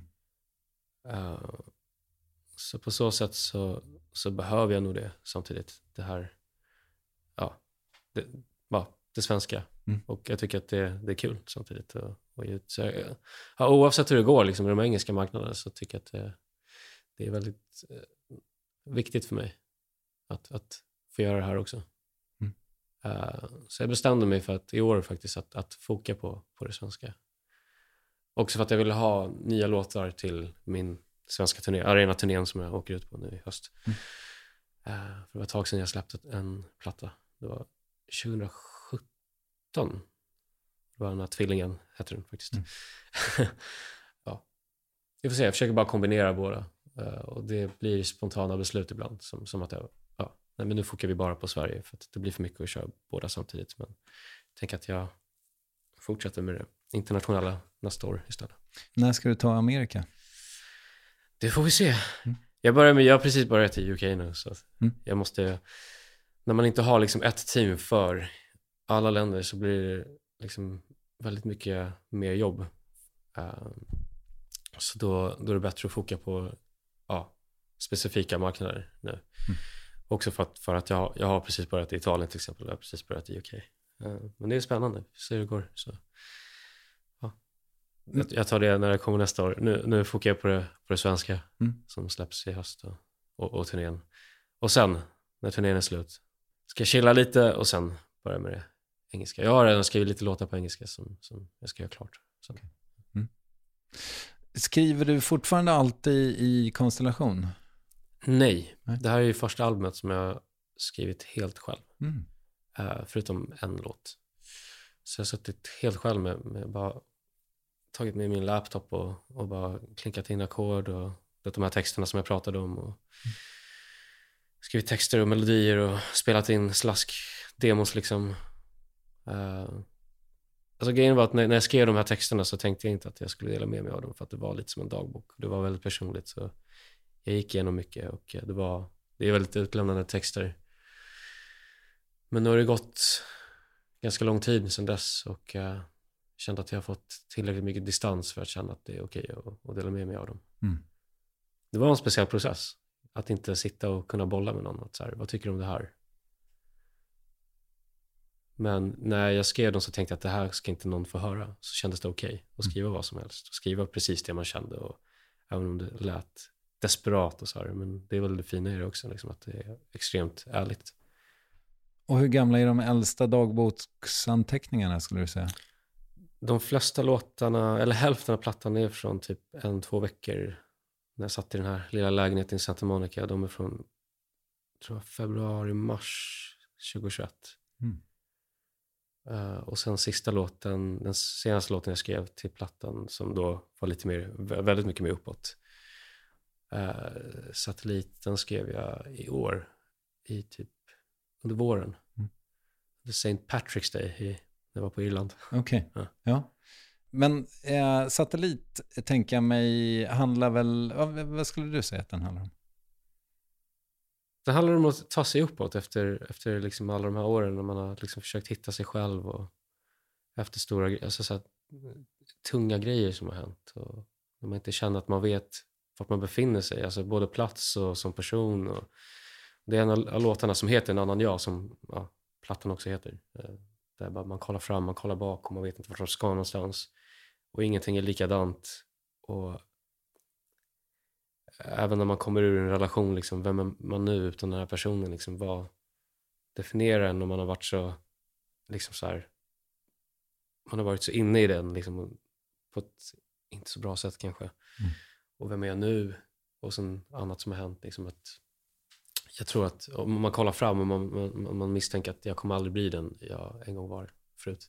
Uh, så på så sätt så, så behöver jag nog det samtidigt. Det här, ja, det, ja, det svenska. Mm. Och jag tycker att det, det är kul samtidigt. Och, och så jag, ja, oavsett hur det går liksom, i de engelska marknaderna, så tycker jag att det, det är väldigt eh, viktigt för mig att, att få göra det här också. Mm. Uh, så jag bestämde mig för att i år faktiskt att, att foka på, på det svenska. Också för att jag ville ha nya låtar till min svenska turné, arena-turnén som jag åker ut på nu i höst. Mm. Uh, för det var ett tag sedan jag släppte en platta. Det var tjugohundrasjutton. Det var den här Tvillingen, heter den faktiskt. Mm. Ja. Jag får se, jag försöker bara kombinera båda. Uh, och det blir spontana beslut ibland. Som, som att jag, ja, nej, men nu fokar vi bara på Sverige, för att det blir för mycket att köra båda samtidigt. Men jag tänker att jag fortsätter med det internationella nästa år istället. När ska du ta Amerika? Det får vi se. Mm. Jag, börjar med, jag har precis börjat i U K nu, så mm. jag måste... När man inte har liksom ett team för alla länder, så blir det liksom väldigt mycket mer jobb. Uh, så då, då är det bättre att foka på ja, specifika marknader nu. Mm. Också för att, för att jag, jag har precis börjat i Italien till exempel. Jag har precis börjat i U K. Uh, men det är spännande. Se hur det går. Så, ja. mm. jag, jag tar det när det kommer nästa år. Nu, nu fokar jag på det, på det svenska mm. som släpps i höst och, och, och turnén. Och sen, när turnén är slut, ska jag chilla lite och sen börja med det engelska. Jag har redan skrivit lite låtar på engelska som, som jag ska göra klart. Så. Mm. Skriver du fortfarande alltid i konstellation? Nej. Nej, det här är ju första albumet som jag skrivit helt själv. Mm. Uh, förutom en låt. Så jag har suttit helt själv med, med bara tagit med min laptop och, och bara klinkat in ackord och de här texterna som jag pratade om och mm. skrivit texter och melodier och spelat in slask-demos liksom. Uh, alltså grejen var att när, när jag skrev de här texterna så tänkte jag inte att jag skulle dela med mig av dem, för att det var lite som en dagbok. Det var väldigt personligt, så jag gick igenom mycket och det var det är väldigt utlämnande texter. Men nu har det gått ganska lång tid sedan dess och jag uh, kände att jag har fått tillräckligt mycket distans för att känna att det är okej att, att dela med mig av dem. Mm. Det var en speciell process. Att inte sitta och kunna bolla med någon. Att så här, vad tycker du om det här? Men när jag skrev dem så tänkte jag att det här ska inte någon få höra. Så kändes det okej okay att skriva vad som helst. Och skriva precis det man kände. Och även om det lät desperat och så här. Men det är väl det fina i det också. Liksom, att det är extremt ärligt. Och hur gamla är de äldsta dagboksanteckningarna skulle du säga? De flesta låtarna, eller hälften av plattan är från typ en, två veckor. När jag satt i den här lilla lägenheten i Santa Monica. De är från, tror jag, februari, mars tjugohundratjugoett. Mm. Uh, och sen sista låten, den senaste låten jag skrev till plattan som då var lite mer, väldigt mycket mer uppåt. Uh, Satelliten skrev jag i år, i typ under våren. Mm. The Saint Patrick's Day i, när jag var på Irland. Okej, okay. ja. ja. Men eh, Satellit, tänker jag mig, handlar väl, vad, vad skulle du säga att den handlar om? Det handlar om att ta sig uppåt efter, efter liksom alla de här åren när man har liksom försökt hitta sig själv och efter stora, alltså så här, tunga grejer som har hänt och när man inte känner att man vet vart man befinner sig, alltså både plats och som person. Och det är en av låtarna som heter En annan jag, som ja, plattan också heter. Där bara man kollar fram, man kollar bak och man vet inte vart man ska någonstans. Och ingenting är likadant. Och även när man kommer ur en relation, liksom, vem är man nu utan den här personen? Liksom, vad definierar en om man har varit så, liksom så här, man har varit så inne i den liksom, på ett inte så bra sätt kanske. Mm. Och vem är jag nu? Och sen annat som har hänt. Liksom, att jag tror att om man kollar fram och man, man, man misstänker att jag kommer aldrig bli den jag en gång var förut.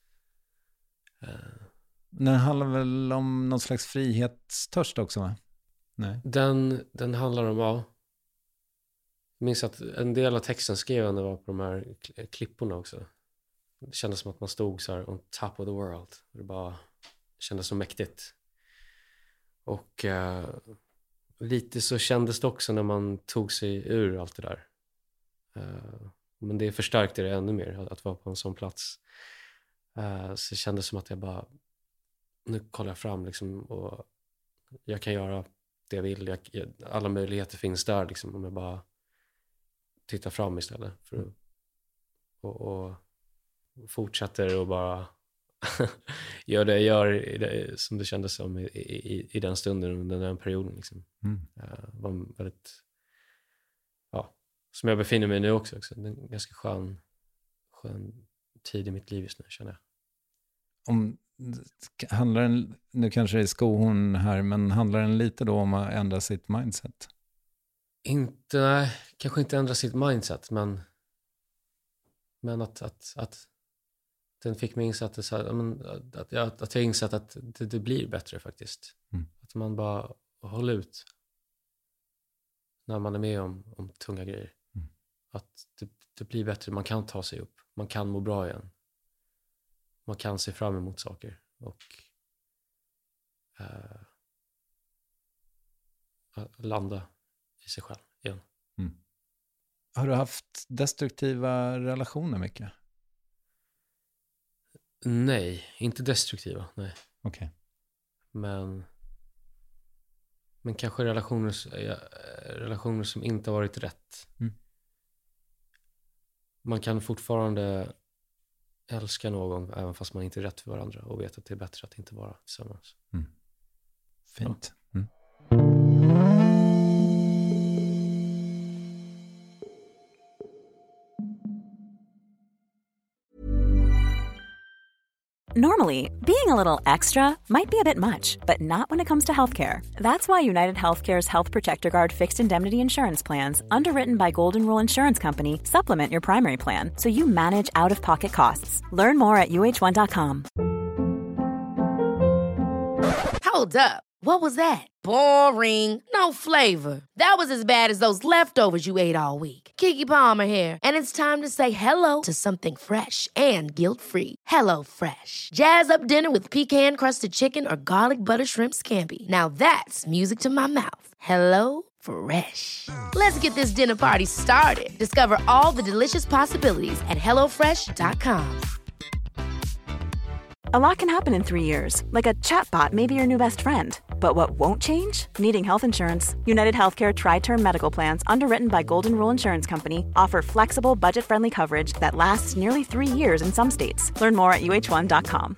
Uh. Den handlar väl om någon slags frihetstörst också, va? Nej. Den, den handlar om, ja. Jag minns att en del av texten skrev jag när jag var på de här klipporna också. Det kändes som att man stod så här on top of the world. Det bara kändes så mäktigt. Och uh, lite så kändes det också när man tog sig ur allt det där. Uh, men det förstärkte det ännu mer att, att vara på en sån plats. Uh, så det kändes som att jag bara, nu kollar jag fram liksom, och jag kan göra det jag vill. Jag, jag, alla möjligheter finns där liksom, om jag bara tittar fram istället. För att, och, och fortsätter och bara gör det jag gör i det, som det kändes som i, i, i den stunden, under den perioden. Liksom. Mm. Uh, var väldigt, ja, som jag befinner mig nu också. också. Det är en ganska skön, skön tid i mitt liv just nu, känner jag. Om, handlar den, nu kanske det är skohorn här, men handlar den lite då om att ändra sitt mindset? Inte, nej, kanske inte ändra sitt mindset, men men att, att, att den fick mig insatt att, att, att, att jag insett att det, det blir bättre faktiskt. Mm. Att man bara håller ut när man är med om, om tunga grejer. Mm. Att det, det blir bättre, man kan ta sig upp, man kan må bra igen. Man kan se fram emot saker och uh, landa i sig själv igen. Mm. Har du haft destruktiva relationer mycket? Nej, inte destruktiva, nej. Okej. Okay. Men men kanske relationer, relationer som inte har varit rätt. Mm. Man kan fortfarande älska någon även fast man inte är rätt för varandra och vet att det är bättre att inte vara tillsammans. Mm. Fint. Ja. Mm. Normally, being a little extra might be a bit much, but not when it comes to healthcare. That's why United Healthcare's Health Protector Guard fixed indemnity insurance plans, underwritten by Golden Rule Insurance Company, supplement your primary plan so you manage out-of-pocket costs. Learn more at U H one dot com. Hold up. What was that? Boring. No flavor. That was as bad as those leftovers you ate all week. Keke Palmer here, and it's time to say hello to something fresh and guilt-free. Hello Fresh. Jazz up dinner with pecan-crusted chicken or garlic butter shrimp scampi. Now that's music to my mouth. Hello Fresh. Let's get this dinner party started. Discover all the delicious possibilities at hello fresh dot com. A lot can happen in three years, like a chatbot may be your new best friend. But what won't change? Needing health insurance. United Healthcare Tri-Term Medical Plans, underwritten by Golden Rule Insurance Company, offer flexible, budget-friendly coverage that lasts nearly three years in some states. Learn more at U H one dot com.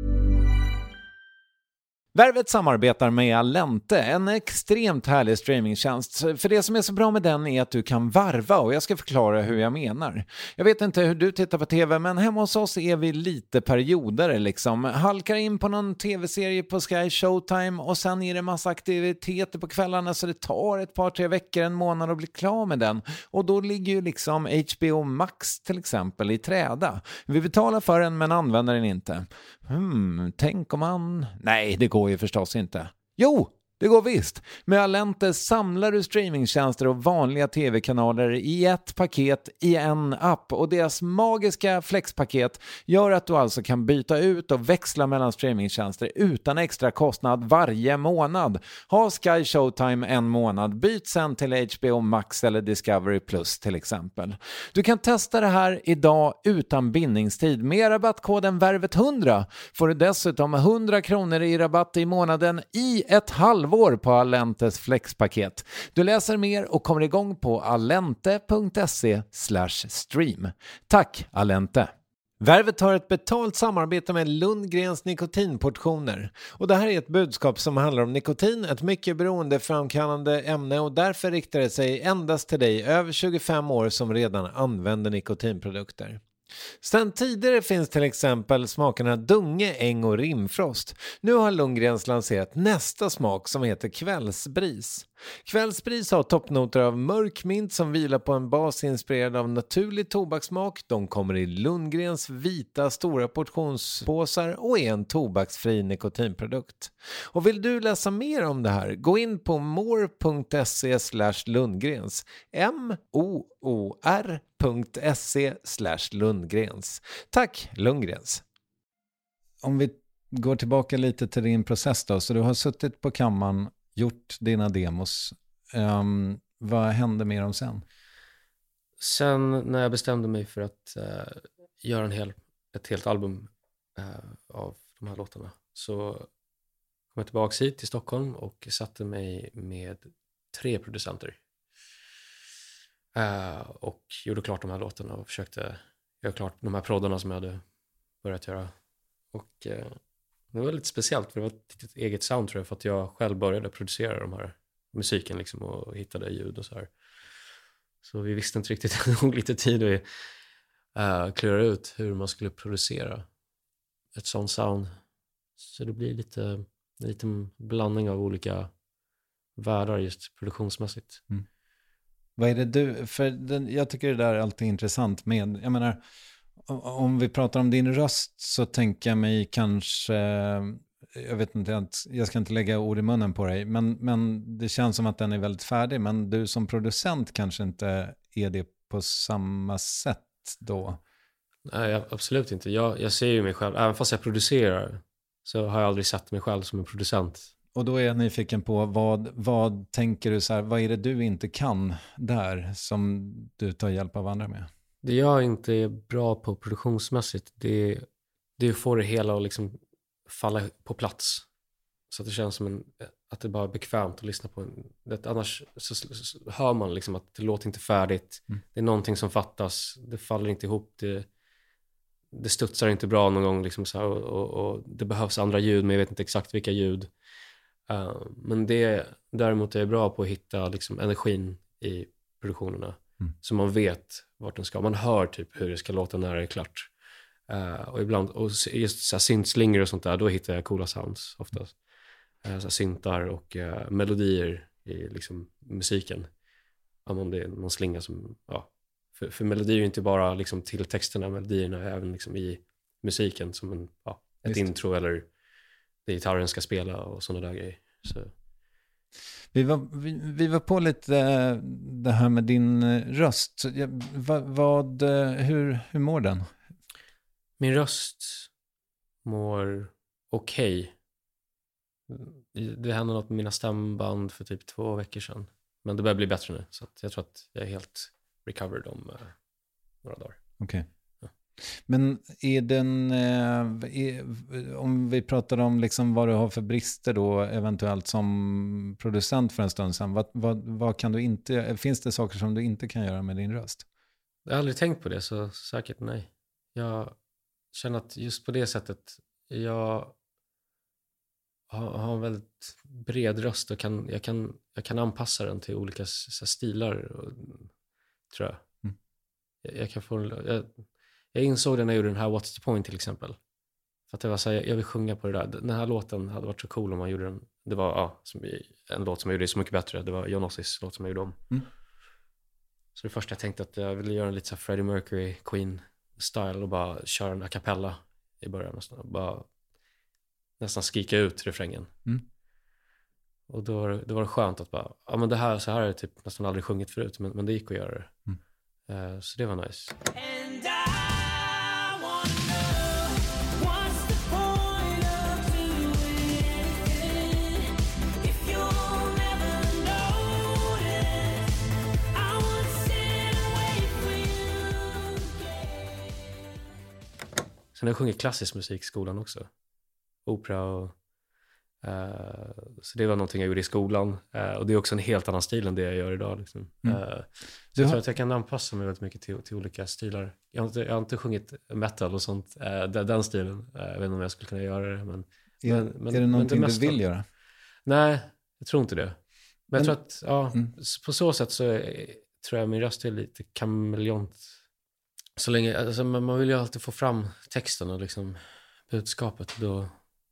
Värvet samarbetar med Allente, en extremt härlig streamingtjänst. För det som är så bra med den är att du kan varva, och jag ska förklara hur jag menar. Jag vet inte hur du tittar på tv, men hemma hos oss är vi lite perioder liksom. Halkar in på någon tv-serie på Sky Showtime och sen är det massa aktiviteter på kvällarna, så det tar ett par, tre veckor, en månad att bli klar med den. Och då ligger ju liksom H B O Max till exempel i träda. Vi betalar för den men använder den inte. Hmm, tänk om man... Nej, det går ju förstås inte. Jo, det går visst. Med Allente samlar du streamingtjänster och vanliga tv-kanaler i ett paket i en app, och deras magiska flexpaket gör att du alltså kan byta ut och växla mellan streamingtjänster utan extra kostnad varje månad. Ha Sky Showtime en månad, byt sen till H B O Max eller Discovery Plus till exempel. Du kan testa det här idag utan bindningstid. Med rabattkoden värvet hundra får du dessutom hundra kronor i rabatt i månaden i ett halvår på Allentes flexpaket. Du läser mer och kommer igång på allente.se slash stream. Tack Allente! Värvet har ett betalt samarbete med Lundgrens nikotinportioner. Och det här är ett budskap som handlar om nikotin, ett mycket beroendeframkallande ämne, och därför riktar det sig endast till dig över tjugofem år som redan använder nikotinprodukter. Sen tidigare finns till exempel smakerna Dunge, Äng och Rimfrost. Nu har Lundgrens lanserat nästa smak som heter Kvällsbris. Kvällsbris har toppnoter av mörk mint som vilar på en bas inspirerad av naturlig tobakssmak. De kommer i Lundgrens vita stora portionspåsar och är en tobaksfri nikotinprodukt. Och vill du läsa mer om det här, gå in på more.se slash Lundgrens. M-O-O-R.se slash Lundgrens. Tack Lundgrens. Om vi går tillbaka lite till din process då. Så du har suttit på kammaren, gjort dina demos. Um, vad hände med dem sen? Sen när jag bestämde mig för att uh, göra en hel, ett helt album uh, av de här låtarna, så kom jag tillbaka hit till Stockholm och satte mig med tre producenter. Uh, och gjorde klart de här låtarna och försökte göra klart de här proddarna som jag hade börjat göra. Och uh, det var lite speciellt, för det var ett eget sound tror jag, för att jag själv började producera de här musiken liksom, och hittade ljud och så här. Så vi visste inte riktigt, det tog lite tid att uh, klura ut hur man skulle producera ett sånt sound. Så det blir lite, lite blandning av olika världar just produktionsmässigt. Mm. Vad är det du, för den, jag tycker det där är alltid intressant med, jag menar, om vi pratar om din röst så tänker jag mig kanske, jag vet inte, jag ska inte lägga ord i munnen på dig, men, men det känns som att den är väldigt färdig, men du som producent kanske inte är det på samma sätt då? Nej, absolut inte. Jag, jag ser ju mig själv, även fast jag producerar så har jag aldrig sett mig själv som en producent. Och då är jag nyfiken på, vad, vad tänker du så här, vad är det du inte kan där som du tar hjälp av andra med? Det jag inte är bra på produktionsmässigt, det, det är att få det hela att liksom falla på plats. Så att det känns som en, att det bara är bekvämt att lyssna på. En, det, annars så, så, så hör man liksom att det låter inte färdigt. Mm. Det är någonting som fattas, det faller inte ihop, det, det studsar inte bra någon gång. Liksom så här, och, och, och det behövs andra ljud, men jag vet inte exakt vilka ljud. Uh, men det däremot är jag bra på att hitta liksom energin i produktionerna. Mm. Så man vet vart den ska. Man hör typ hur det ska låta när det är klart. Uh, och ibland, och just så här syntslingor och sånt där, då hittar jag coola sounds oftast. Uh, så här syntar och uh, melodier i liksom musiken. Om det är någon slinga som, ja. För, för melodier är ju inte bara liksom till texterna, melodierna är även liksom i musiken som en, ja, ett Just. intro eller det gitarren ska spela och sådana där grejer. Så. Vi var, vi, vi var på lite äh, det här med din röst. Ja, vad, vad, hur, hur mår den? Min röst mår okej. Okay. Det hände något med mina stämband för typ två veckor sedan. Men det börjar bli bättre nu. Så att jag tror att jag är helt recovered om uh, några dagar. Okej. Okay. Ja. Men är den, eh, är, om vi pratar om liksom vad du har för brister då eventuellt som producent för en stund sedan, vad, vad, vad kan du inte, finns det saker som du inte kan göra med din röst? Jag har aldrig tänkt på det, så säkert nej. Jag känner att just på det sättet, jag har, har en väldigt bred röst och kan, jag, kan, jag kan anpassa den till olika så, stilar, och, tror jag. Mm. jag. Jag kan få... Jag, Jag insåg det när jag gjorde den här What's the Point till exempel. För att det var så här, jag vill sjunga på det där. Den här låten hade varit så cool om man gjorde den. Det var ja, som, en låt som jag gjorde så mycket bättre. Det var John Ossis låt som jag gjorde om. Mm. Så det första jag tänkte att jag ville göra en lite så här Freddie Mercury, Queen-style och bara köra en a cappella i början. Nästan, bara nästan skrika ut refrängen. Mm. Och då, då var det skönt att bara, ja men det här, så här har jag typ nästan aldrig sjungit förut. Men, men det gick att göra det. Mm. Uh, så det var nice. Sen har jag sjungit klassisk musik i skolan också. Opera och... Uh, så det var någonting jag gjorde i skolan. Uh, och det är också en helt annan stil än det jag gör idag. Liksom. Mm. Uh, så jag tror att jag kan anpassa mig väldigt mycket till, till olika stilar. Jag har, inte, jag har inte sjungit metal och sånt. Uh, den, den stilen. Uh, jag vet inte om jag skulle kunna göra det. Men, är, men, men, är det någonting men det du vill göra? Nej, jag tror inte det. Men, men jag tror att ja, mm. på så sätt så är, tror jag min röst är lite kameleont. Så länge, alltså man vill ju alltid få fram texten och liksom budskapet. Då,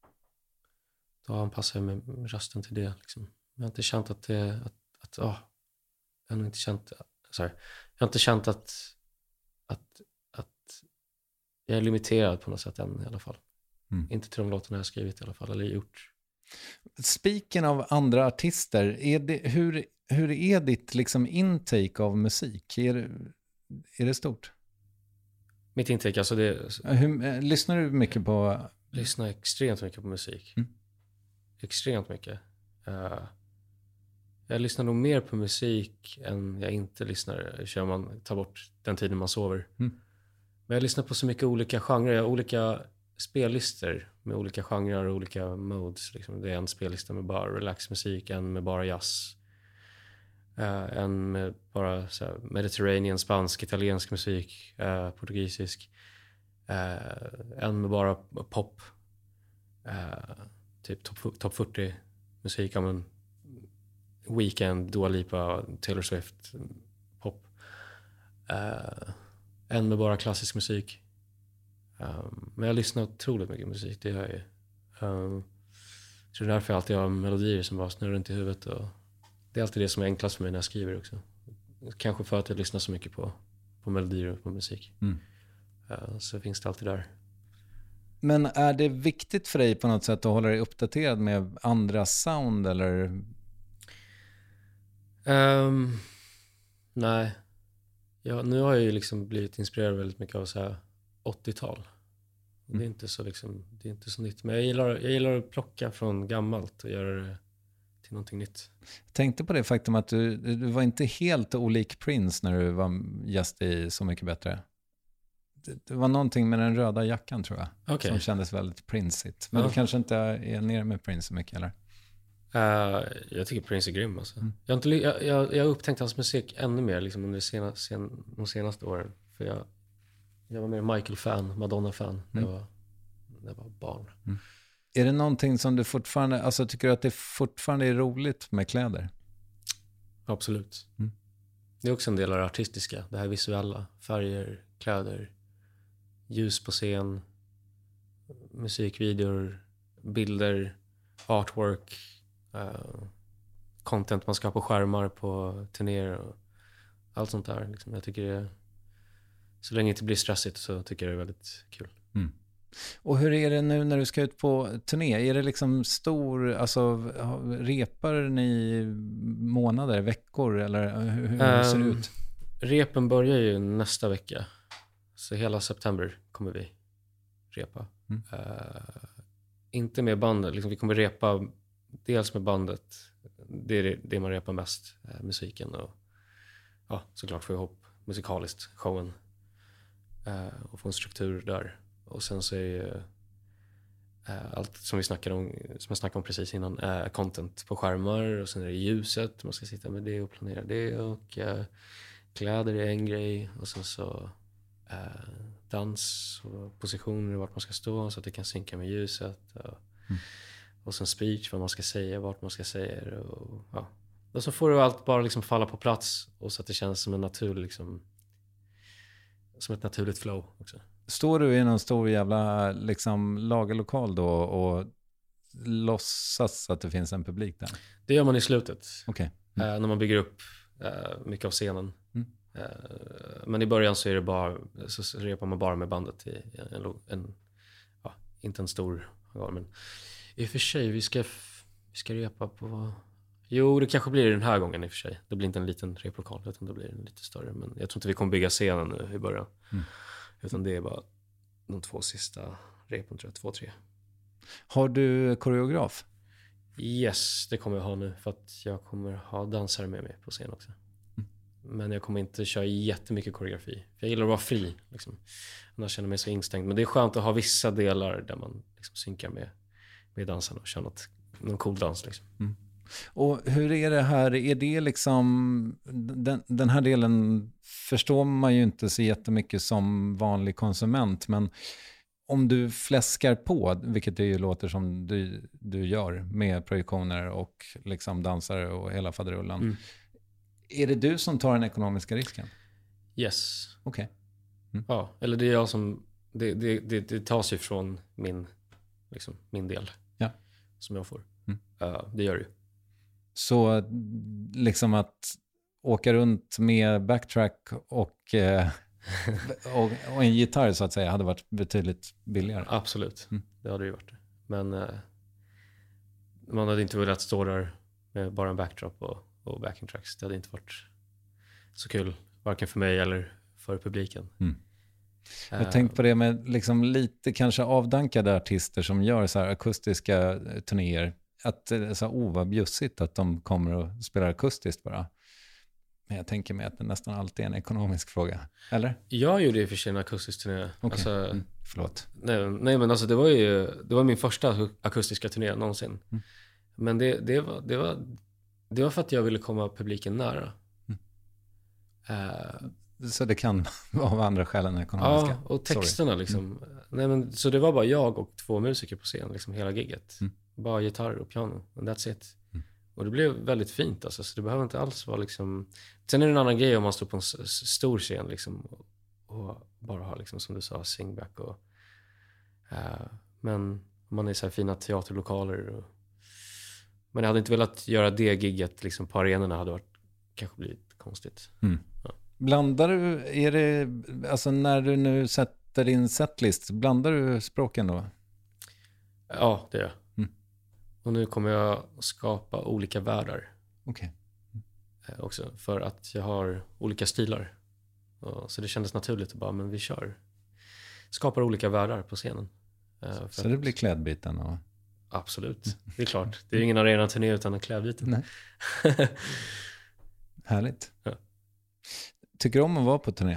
då anpassar jag mig rösten till det. Liksom. Jag har inte känt att det... Att, att, oh, jag har inte känt... Sorry. Jag har inte känt att, att, att jag är limiterad på något sätt än i alla fall. Mm. Inte till de låtarna jag har skrivit i alla fall, eller gjort. Speaking av andra artister, är det, hur, hur är ditt liksom intake av musik? Är det, är det stort? Mitt intake, alltså det... Hur, lyssnar du mycket på... Jag lyssnar extremt mycket på musik. Mm. Extremt mycket. Uh, jag lyssnar nog mer på musik än jag inte lyssnar. Kör man tar bort den tiden man sover. Mm. Men jag lyssnar på så mycket olika genrer. Jag har olika spellistor med olika genrer och olika modes. Liksom. Det är en spellista med bara relaxmusik, en med bara jazz. Uh, en med bara så här, Mediterranean, spansk, italiensk musik, uh, portugisisk. Uh, en med bara pop. Uh, typ top, top fyrtio musik, men Weekend, Dua Lipa, Taylor Swift, pop. Uh, en med bara klassisk musik. Um, men jag lyssnar otroligt mycket musik, det gör jag ju. Um, så det är därför jag alltid har melodier som bara snurrar runt i huvudet. Och det är alltid det som är enklast för mig när jag skriver också. Kanske för att jag lyssnar så mycket på, på melodier och på musik. Mm. Uh, så finns det alltid där. Men är det viktigt för dig på något sätt att hålla dig uppdaterad med andra sound eller? Um, nej. Ja, nu har jag ju liksom blivit inspirerad väldigt mycket av så här åttiotal. Mm. Det är inte så liksom, det är inte så nytt. Men jag gillar, jag gillar att plocka från gammalt och göra det till någonting nytt. Jag tänkte på det faktum att du, du var inte helt olik Prince när du var gäst i Så mycket bättre. Det, det var någonting med den röda jackan tror jag. Okay. Som kändes väldigt Prince-igt. Men ja. Du kanske inte är nere med Prince så mycket eller? Uh, jag tycker Prince är grym alltså. Mm. Jag har inte, jag, jag, jag upptäckt hans musik ännu mer liksom under sena, sen, de senaste åren. För jag, jag var mer Michael-fan, Madonna-fan mm. när, jag var, när jag var barn. Mm. Är det någonting som du fortfarande, alltså tycker du att det fortfarande är roligt med kläder? Absolut. Mm. Det är också en del av det artistiska, det här visuella, färger, kläder, ljus på scen, musikvideor, bilder, artwork, uh, content man ska ha på skärmar på turnéer och allt sånt där. Liksom. Jag tycker det är, så länge det inte blir stressigt så tycker jag det är väldigt kul. Mm. Och hur är det nu när du ska ut på turné? Är det liksom stor, alltså repar ni månader, veckor eller hur, hur um, ser det ut? Repen börjar ju nästa vecka. Så hela september kommer vi repa. Mm. Uh, inte med bandet, liksom vi kommer repa dels med bandet. Det är det man repar mest, uh, musiken och ja, såklart få ihop musikaliskt showen. uh, och få en struktur där. Och sen så är det uh, allt som vi snackade om, som jag snackade om precis innan, uh, content på skärmar, och sen är det ljuset, man ska sitta med det och planera det, och uh, kläder är en grej, och sen så uh, dans och positioner vart man ska stå så att det kan synka med ljuset, och, mm. och sen speech, vad man ska säga, vart man ska säga det, och ja. Och så får du allt bara liksom falla på plats, och så att det känns som en naturlig liksom, som ett naturligt flow också. Står du i någon stor jävla liksom lagerlokal då och låtsas att det finns en publik där? Det gör man i slutet. Okay. Mm. Uh, när man bygger upp uh, mycket av scenen. Mm. Uh, men i början så är det bara, så repar man bara med bandet i en, en ja, inte en stor hangar, men i och för sig vi ska vi ska repa på. Jo, det kanske blir den här gången i och för sig. Det blir inte en liten replokal, utan det blir en lite större. Men jag tror inte vi kommer bygga scenen nu i början. Mm. Utan det är bara de två sista repen, tror jag. Två, tre. Har du koreograf? Yes, det kommer jag ha nu. För att jag kommer ha dansare med mig på scen också. Mm. Men jag kommer inte köra jättemycket koreografi. Jag gillar att vara fri. Liksom. Annars känner jag mig så instängd. Men det är skönt att ha vissa delar där man liksom synkar med, med dansarna och kör något, någon cool dans. Liksom. Mm. Och hur är det här? Är det liksom den, den här delen förstår man ju inte så jättemycket som vanlig konsument, men om du fläskar på, vilket det ju låter som du, du gör med projektioner och liksom dansare och hela faderullan. Mm. Är det du som tar den ekonomiska risken? Yes. Okej. Okay. Mm. Ja, eller det är jag som det, det, det, det tas ju från min liksom, min del. Ja. Som jag får. Mm. Uh, det gör det ju. Så liksom att åka runt med backtrack och, eh, och, och en gitarr så att säga hade varit betydligt billigare. Absolut, mm. det hade det ju varit. Men eh, man hade inte velat stå där med bara en backdrop och, och backing tracks. Det hade inte varit så kul, varken för mig eller för publiken. Mm. Jag uh, tänkte på det med liksom lite kanske avdankade artister som gör så här akustiska turnéer. Att det är så oh, vad bjussigt att de kommer och spelar akustiskt bara. Men jag tänker mig att det nästan alltid är en ekonomisk fråga. Eller? Jag gjorde i och för sig en akustisk turné. Okay. Alltså, mm, förlåt. Nej, nej, men alltså det var ju det var min första akustiska turné någonsin. Mm. Men det, det, var, det, var, det var för att jag ville komma publiken nära. Mm. Uh, så det kan vara av andra skäl än ekonomiska? Ja, och texterna liksom. Mm. Nej, men, så det var bara jag och två musiker på scen, liksom hela gigget. Mm. Bara gitarr och piano, and that's it. Mm. Och det blev väldigt fint alltså, så det behöver inte alls vara liksom. Sen är det en annan grej om man står på en s- stor scen liksom, och, och bara har liksom, som du sa, singback och uh, men om man är så här fina teaterlokaler och, men jag hade inte velat göra det gigget liksom på arenorna, hade varit kanske blivit konstigt. Mm. Ja. Blandar du, är det alltså när du nu sätter din setlist, blandar du språken då? Ja, det är jag. Och nu kommer jag skapa olika världar. Okej. Okay. Också för att jag har olika stilar. Och så det kändes naturligt att bara, men vi kör. Skapar olika världar på scenen. Så, så det blir klädbiten? Och... Absolut, det är klart. Det är ingen arena-turné utan en klädbiten. Nej. Härligt. Ja. Tycker du om att vara på turné?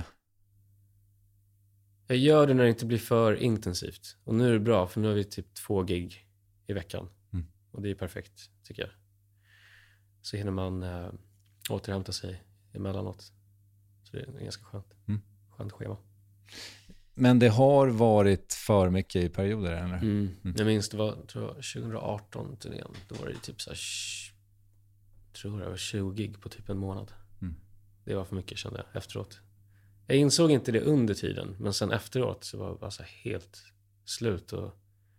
Jag gör det när det inte blir för intensivt. Och nu är det bra, för nu har vi typ två gig i veckan. Mm. Och det är perfekt, tycker jag. Så hinner man äh, återhämta sig emellanåt. Så det är ganska skönt. Mm. Skönt schema. Men det har varit för mycket i perioder, eller? Mm. Mm. Jag minns, det var, tror jag, tjugo arton turnén. Då var det typ så här, tror jag, tjugo gig på typ en månad. Mm. Det var för mycket, kände jag, efteråt. Jag insåg inte det under tiden, men sen efteråt så var det bara så här helt slut och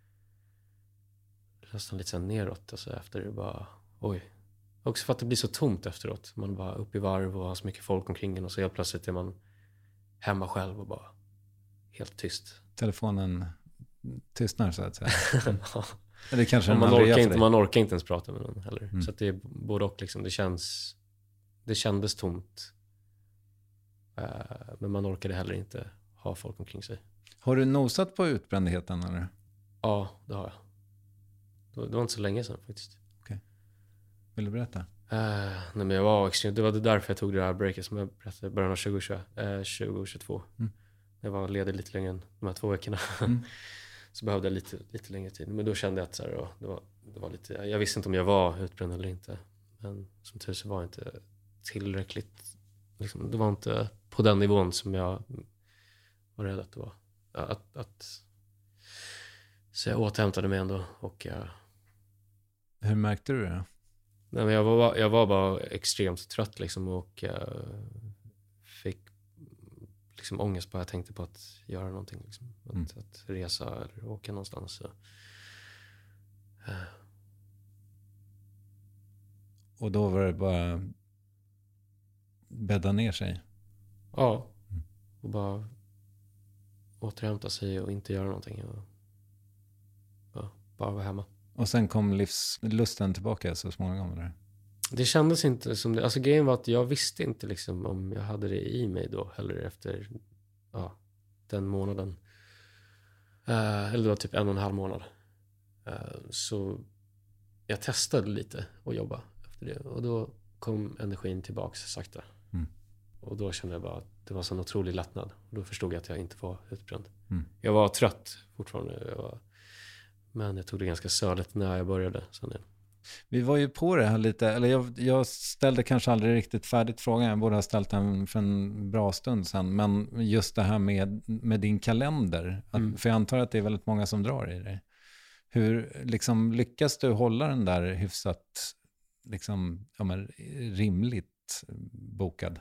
nästan lite så här neråt. Alltså efter det bara, oj. Också för att det blir så tomt efteråt. Man bara upp i varv och har så mycket folk omkring en, och så helt plötsligt är man hemma själv och bara helt tyst. Telefonen tystnar, så att säga. Ja. Det kanske man, orkar inte, man orkar inte ens prata med någon heller. Mm. Så att det är både och liksom, det känns, det kändes tomt. Uh, men man orkade heller inte ha folk omkring sig. Har du nosat på utbrändheten, eller? Ja, det har jag. Det, det var inte så länge sedan faktiskt. Okej. Okay. Vill du berätta? Uh, nej, men jag var extremt, det var det därför jag tog det här breaket som jag berättade i början av tjugo tjugoett, uh, tjugo tjugotvå. Mm. jag var ledig lite längre än de här två veckorna. Mm. Så behövde jag lite, lite längre tid. Men då kände jag att så här, då, det var, det var lite, jag visste inte om jag var utbränd eller inte. Men som tur så var jag inte tillräckligt, liksom, det var inte på den nivån som jag var rädd att det var. Att, att, så jag återhämtade mig ändå. Och jag, hur märkte du det? Nej, men jag, var, jag var bara extremt trött liksom, och jag fick liksom ångest bara jag tänkte på att göra någonting. Liksom. Att, mm. att resa eller åka någonstans. Så. Uh. Och då var det bara bädda ner sig? Ja, mm. och bara återhämta sig och inte göra någonting. Och, ja, bara vara hemma. Och sen kom livslusten tillbaka så småningom, eller? Det kändes inte som det. Alltså grejen var att jag visste inte liksom om jag hade det i mig då. Eller efter ja, den månaden. Uh, eller det var typ en och en halv månad. Uh, så jag testade lite att jobba efter det. Och då kom energin tillbaka sakta. Mm. Och då kände jag bara att det var sån otrolig lättnad. Och då förstod jag att jag inte var utbränd. Mm. Jag var trött fortfarande. Jag var, men jag tog det ganska sörligt när jag började. Sen jag. Vi var ju på det här lite, eller jag, jag ställde kanske aldrig riktigt färdigt frågan, jag borde ha ställt den för en bra stund sedan, men just det här med, med din kalender, att, mm. för jag antar att det är väldigt många som drar i det. Hur liksom, lyckas du hålla den där hyfsat liksom, ja, men, rimligt bokad?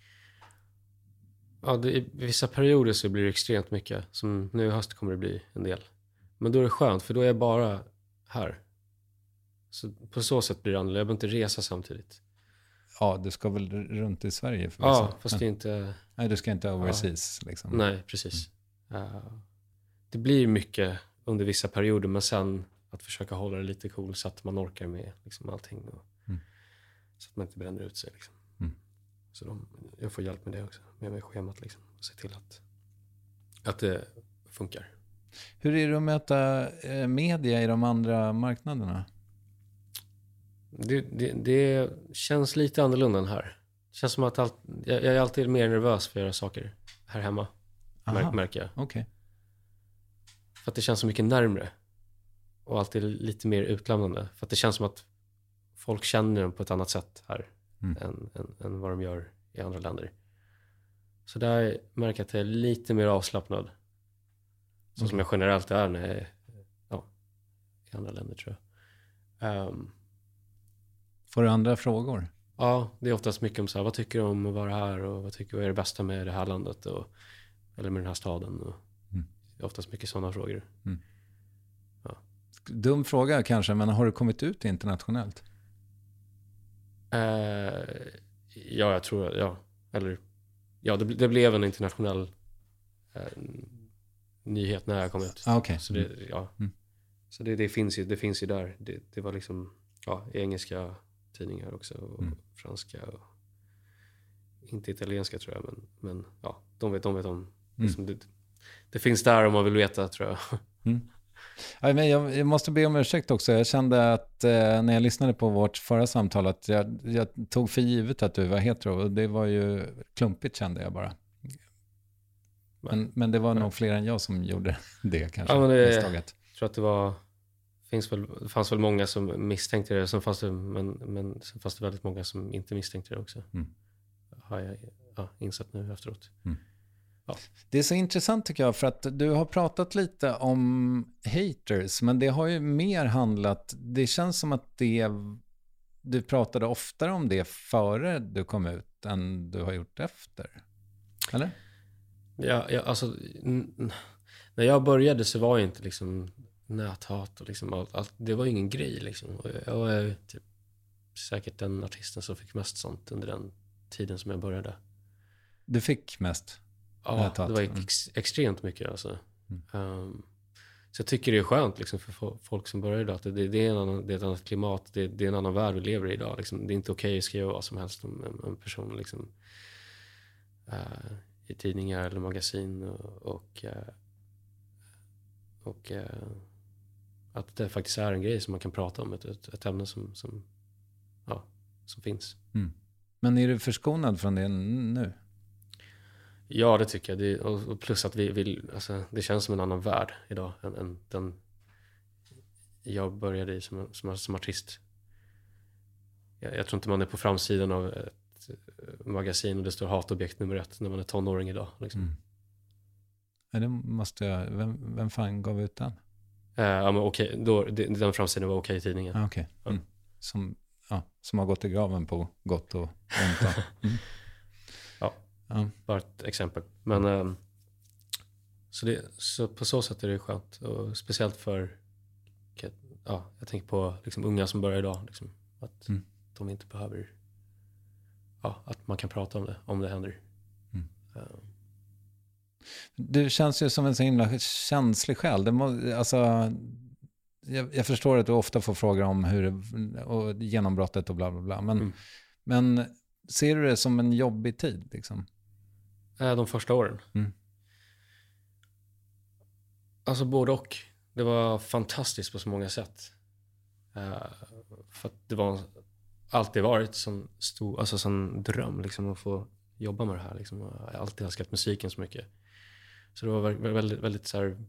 Ja, det, i vissa perioder så blir det extremt mycket, som nu i höst kommer det bli en del. Men då är det skönt, för då är jag bara här. Så på så sätt blir det annorlunda. Jag behöver inte resa samtidigt. Ja, du ska väl runt i Sverige? För ja, fast men, det är inte... Nej, du ska inte overseas. Ja. Liksom. Nej, precis. Mm. Uh, det blir mycket under vissa perioder, men sen att försöka hålla det lite cool så att man orkar med liksom, allting. Och, mm. Så att man inte bränner ut sig. Liksom. Mm. Så de, jag får hjälp med det också. Med mig schemat liksom. Och se till att, att det funkar. Hur är det att möta media i de andra marknaderna? Det, det, det känns lite annorlunda än här. Det känns som att allt, jag, jag är alltid mer nervös för att göra saker här hemma. Mär, märker jag. Okay. För att det känns så mycket närmre. Och alltid lite mer utlämnande. För att det känns som att folk känner dem på ett annat sätt här. Mm. Än, än, än vad de gör i andra länder. Så där märker jag att jag är lite mer avslappnad. Så mm. som jag generellt är när jag är ja, i andra länder, tror jag. Um, Får du andra frågor? Ja, det är oftast mycket om så här, vad tycker du om att vara här och vad tycker du är det bästa med det här landet och, eller med den här staden. Och, mm. Det är oftast mycket sådana frågor. Mm. Ja. Dum fråga kanske, men har du kommit ut internationellt? Uh, ja, jag tror, ja. Eller, ja, det, det blev en internationell uh, nyhet när jag kom ut. Ah, okay. Så det, ja. Mm. Så det, det, finns ju, det finns ju där. Det, det var liksom, ja, engelska tidningar också och mm. franska och inte italienska tror jag, men, men ja, de vet, de vet om mm. liksom, det, det finns där om man vill veta, tror jag. Mm. Ja, men jag, jag måste be om ursäkt också. Jag kände att eh, när jag lyssnade på vårt förra samtal att jag, jag tog för givet att du var hetero, och det var ju klumpigt, kände jag bara. Men, men det var ja. nog fler än jag som gjorde det kanske. Ja, men det, jag tror att det var finns väl, det fanns väl många som misstänkte det, sen fanns det, men, men sen fanns det väldigt många som inte misstänkte det också. Mm. Har jag ja, insett nu efteråt. Mm. Ja. Det är så intressant tycker jag, för att du har pratat lite om haters, men det har ju mer handlat, det känns som att det, du pratade oftare om det före du kom ut än du har gjort efter. Eller? Ja, ja alltså n- när jag började så var jag inte liksom näthat och liksom allt, allt, det var ingen grej liksom. Och jag var typ säkert den artisten som fick mest sånt under den tiden som jag började. Du fick mest? Ja, näthat. Det var ex- extremt mycket alltså. Mm. Um, så jag tycker det är skönt liksom, för folk som börjar idag, att det, det, är en annan, det är ett annat klimat, det, det är en annan värld vi lever i idag liksom. Det är inte okej att skriva vad som helst om en, en person liksom, uh, i tidningar eller magasin och, och, uh, och uh, att det faktiskt är en grej som man kan prata om, ett, ett, ett ämne som, som, ja, som finns. Mm. Men är du förskonad från det nu? Ja, det tycker jag. Det, och plus att vi vill, alltså, det känns som en annan värld idag än, än den jag började i som, som, som artist. Jag, jag tror inte man är på framsidan av ett magasin och det står hatobjekt nummer ett när man är tonåring idag. Liksom. Mm. Ja, det måste jag, vem, vem fan gav ut den? Uh, ja, men okej, då, det, den framsidan var okej i tidningen. Ah, okay. mm. ja. Som, ja, som har gått i graven på gott och ont. Mm. Ja, ja, bara ett exempel. Men um, så, det, så på så sätt är det skönt. Och speciellt för, ja, jag tänker på liksom, unga som börjar idag. Liksom, att mm. de inte behöver, ja, att man kan prata om det, om det händer. Mm. Um, Du känns ju som en så himla känslig själ. Det må, alltså, jag, jag förstår att du ofta får frågor om hur det, och genombrottet och bla bla bla. Men, mm. men ser du det som en jobbig tid? Liksom? De första åren? Mm. Alltså både och. Det var fantastiskt på så många sätt. Uh, för att det var alltid varit som stor, alltså som dröm liksom, att få jobba med det här. Liksom. Jag har alltid älskat musiken så mycket. Så det var väldigt, väldigt, väldigt så här,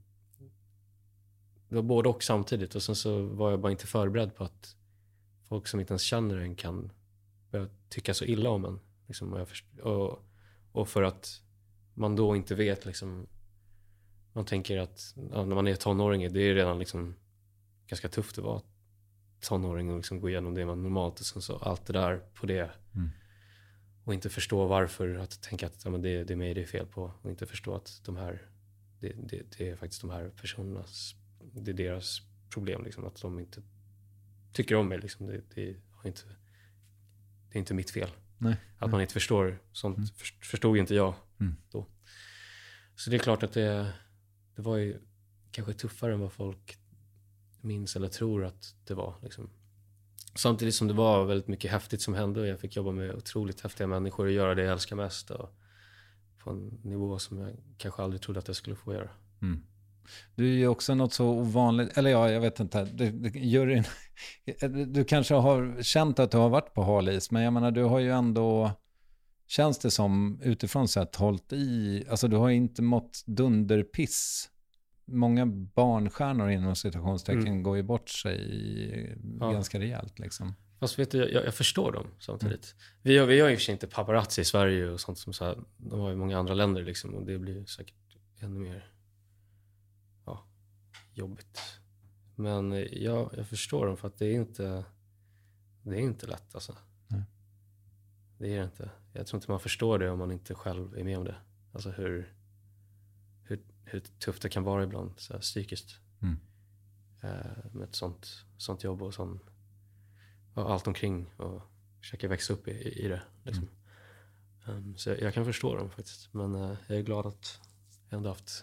det var både och samtidigt. Och sen så var jag bara inte förberedd på att folk som inte ens känner en kan börja tycka så illa om en. Liksom, och, jag först- och, och för att man då inte vet liksom, man tänker att ja, när man är tonåring, det är redan liksom ganska tufft att vara tonåring och liksom gå igenom det man normalt och sen så allt det där på det. Mm. Och inte förstå varför, att tänka att ja, men det, det är mig det är fel på. Och inte förstå att de här, det, det, det är faktiskt de här personernas, det är deras problem. Liksom, att de inte tycker om mig. Liksom, det, det, har inte, det är inte mitt fel. Nej, att nej. man inte förstår, sånt Mm. förstod inte jag Mm. då. Så det är klart att det, det var ju kanske tuffare än vad folk minns eller tror att det var. Liksom. Samtidigt som det var väldigt mycket häftigt som hände och jag fick jobba med otroligt häftiga människor och göra det jag älskar mest och på en nivå som jag kanske aldrig trodde att jag skulle få göra. Mm. Du är ju också något så ovanligt, eller ja, jag vet inte, du, du, juryn, du kanske har känt att du har varit på hal is, men jag menar du har ju ändå, känns det som utifrån sett hållit i, alltså du har ju inte mått dunderpiss. Många barnstjärnor inom situationstecken mm. går ju bort sig ja. ganska rejält liksom. Fast vet du, jag, jag förstår dem samtidigt. Mm. Vi har, vi har ju för sig inte paparazzi i Sverige och sånt som så här, de har ju många andra länder liksom och det blir säkert ännu mer ja, jobbigt. Men jag, jag förstår dem för att det är inte det är inte lätt alltså. Mm. Det är det inte. Jag tror inte man förstår det om man inte själv är med om det. Alltså hur hur, hur tufft det kan vara ibland så här, psykiskt. Mm. Eh, med ett sånt, sånt jobb och, sån, och allt omkring och försöka växa upp i, i, i det. Liksom. Mm. Um, så jag, jag kan förstå dem faktiskt. Men uh, jag är glad att jag ändå haft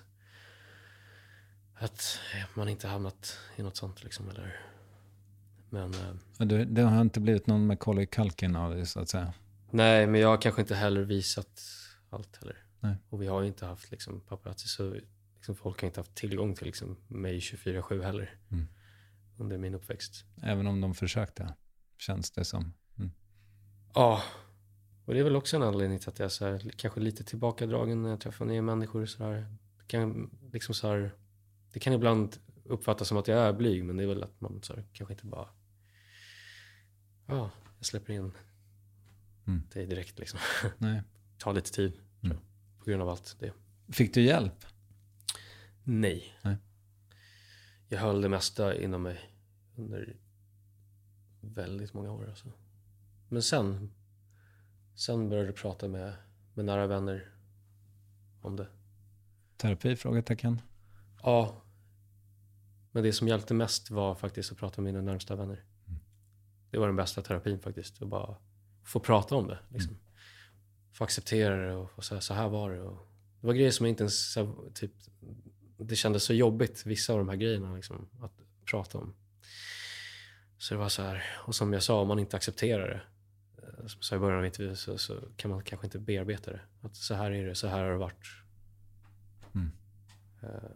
att man inte hamnat i något sånt liksom. Eller, men, uh, det, det har inte blivit någon Macaulay Culkin av det så att säga. Nej, men jag har kanske inte heller visat allt heller. Nej. Och vi har ju inte haft liksom, paparazzi så liksom, folk har inte haft tillgång till liksom, mig tjugofyra sju heller mm. under min uppväxt. Även om de försökte, känns det som. Mm. Ja, och det är väl också en anledning till att jag är så här, kanske lite tillbakadragen när jag träffar nya människor. Så här. Det, kan, liksom så här, det kan ibland uppfattas som att jag är blyg, men det är väl att man så här, kanske inte bara ja, jag släpper in mm. det direkt liksom. Nej. Ta lite tid. Mm. På grund av allt det. Fick du hjälp? Nej. Nej. Jag höll det mesta inom mig under väldigt många år. Alltså. Men sen, sen började jag prata med, med nära vänner om det. Terapi? Frågetecken? Ja. Men det som hjälpte mest var faktiskt att prata med mina närmsta vänner. Mm. Det var den bästa terapin faktiskt. Att bara få prata om det. Liksom. Mm. Få acceptera det och få säga så här var det. Och det var grejer som jag inte ens typ, det kändes så jobbigt, vissa av de här grejerna liksom, att prata om. Så det var så här, och som jag sa, om man inte accepterar det, som jag sa i början av intervjun, så, så kan man kanske inte bearbeta det. Att så här är det, så här har det varit. Mm. Uh,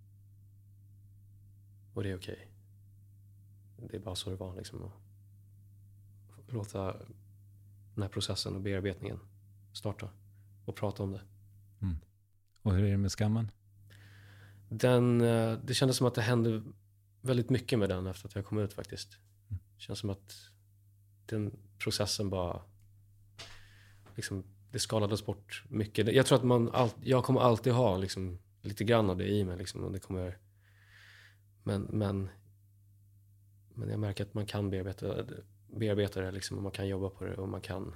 och det är okej. Det är bara så det var liksom. Att låta den här processen och bearbetningen starta och prata om det. Mm. Och hur är det med skammen? Den, det kändes som att det hände väldigt mycket med den efter att jag kom ut faktiskt. Mm. Det känns som att den processen bara liksom, det skalades bort mycket. Jag tror att man all, jag kommer alltid ha liksom, lite grann av det i mig liksom, och det kommer, men, men men jag märker att man kan bearbeta, bearbeta det liksom, och man kan jobba på det och man kan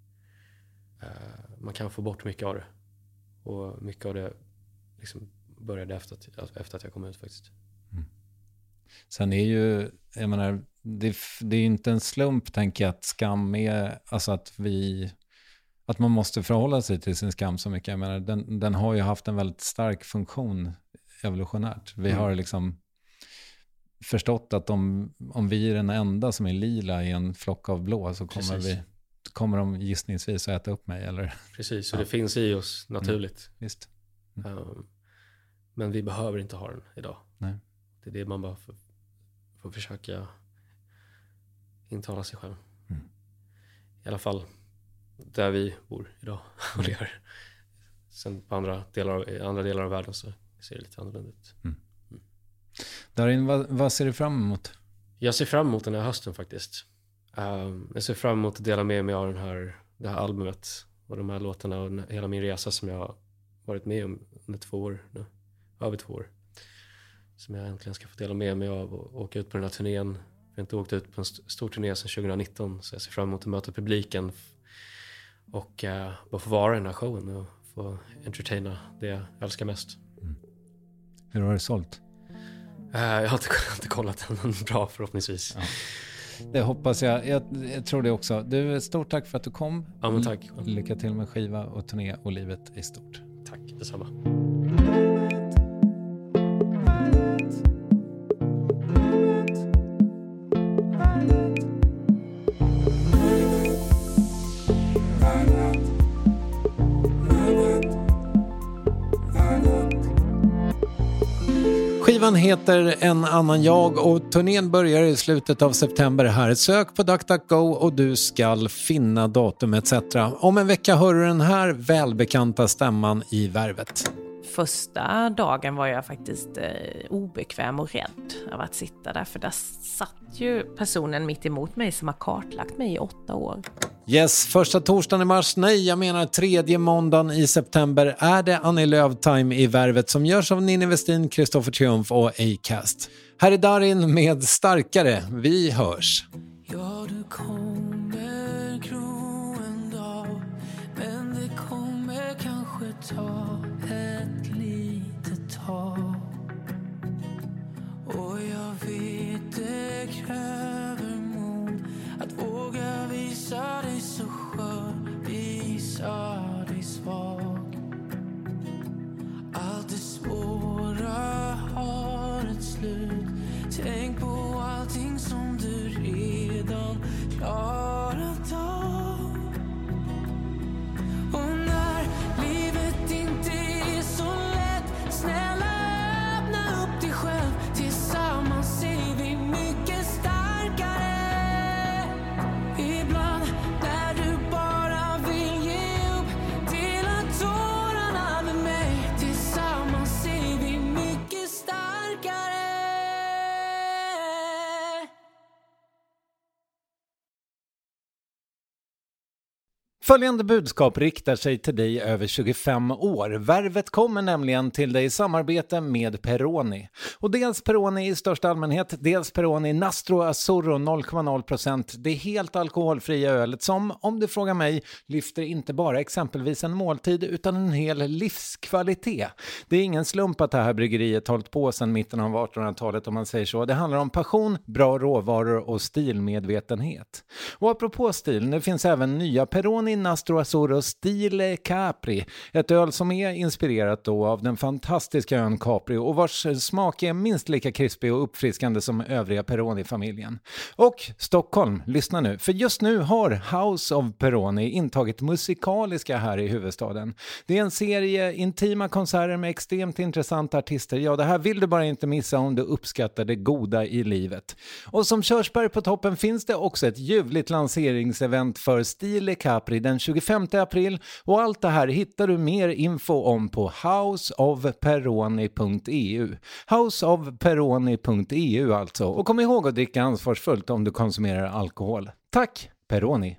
uh, man kan få bort mycket av det, och mycket av det liksom började efter att, efter att jag kom ut faktiskt. Mm. Sen är ju, jag menar, det, det är ju inte en slump, tänker jag, att skam är, alltså att vi, att man måste förhålla sig till sin skam så mycket. Jag menar, den, den har ju haft en väldigt stark funktion evolutionärt. Vi mm. har liksom förstått att om, om vi är den enda som är lila i en flock av blå, så kommer vi, kommer de gissningsvis att äta upp mig, eller? Precis, så ja. Det finns i oss naturligt. Mm. Visst. Mm. Um, men vi behöver inte ha den idag. Nej. Det är det man bara får, får försöka intala sig själv. Mm. I alla fall där vi bor idag och lever. Sen på andra delar av, andra delar av världen så ser det lite annorlunda ut. Mm. Mm. Darin, vad, vad ser du fram emot? Jag ser fram emot den här hösten faktiskt. Um, jag ser fram emot att dela med mig av den här, det här albumet och de här låtarna och hela min resa som jag har varit med om under två år nu. Över två år. Som jag äntligen ska få dela med mig av och åka ut på den här turnén. Jag har inte åkt ut på en st- stor turné sedan tjugonitton, så jag ser fram emot att möta publiken och uh, bara få vara i den här showen och få entertaina det jag älskar mest. Mm. Hur har det sålt? Uh, jag, har inte, jag har inte kollat den, bra förhoppningsvis. Ja. Det hoppas jag. jag. Jag tror det också. Du, stort tack för att du kom. Ja, men tack. Lycka till med skiva och turné och livet i stort. Tack, detsamma. Skivan heter En annan jag och turnén börjar i slutet av september här. Sök på DuckDuckGo och du ska finna datum et cetera. Om en vecka hör du den här välbekanta stämman i Värvet. Första dagen var jag faktiskt eh, obekväm och rädd av att sitta där, för där satt ju personen mitt emot mig som har kartlagt mig i åtta år. Yes, första torsdagen i mars, nej jag menar tredje måndagen i september är det Annie Lööf Time i Värvet som görs av Ninni Westin, Kristoffer Triumf och Acast. Här är Darin med Starkare, vi hörs. Ja, du kommer gro en dag, men det kommer kanske ta ett litet tag. Och jag vet det kräver mod att våga visa dig så skör, visa dig svag. Allt det svåra har ett slut. Tänk på allting som du redan klarat av. Och när livet inte är så lätt, snälla öppna upp dig själv. Tillsammans är vi mycket starkare. Ibland när du bara vill ge upp, dela tårarna med mig. Tillsammans är vi mycket starkare. Följande budskap riktar sig till dig över tjugofem år. Värvet kommer nämligen till dig i samarbete med Peroni. Och dels Peroni i största allmänhet, dels Peroni Nastro Azzurro noll komma noll procent. Det helt alkoholfria ölet som, om du frågar mig, lyfter inte bara exempelvis en måltid utan en hel livskvalitet. Det är ingen slump att det här bryggeriet hållit på sedan mitten av artonhundratalet om man säger så. Det handlar om passion, bra råvaror och stilmedvetenhet. Och apropå stil, det finns även nya Peroni Nastro Azzurro Stile Capri, ett öl som är inspirerat då av den fantastiska ön Capri och vars smak är minst lika krispig och uppfriskande som övriga Peroni-familjen. Och Stockholm, lyssna nu, för just nu har House of Peroni intagit musikaliska här i huvudstaden. Det är en serie intima konserter med extremt intressanta artister. Ja, det här vill du bara inte missa om du uppskattar det goda i livet. Och som körsbär på toppen finns det också ett ljuvligt lanseringsevent för Stile Capri den tjugofemte april och allt det här hittar du mer info om på house of peroni punkt e u. house of peroni punkt e u alltså. Och kom ihåg att dricka ansvarsfullt om du konsumerar alkohol. Tack, Peroni!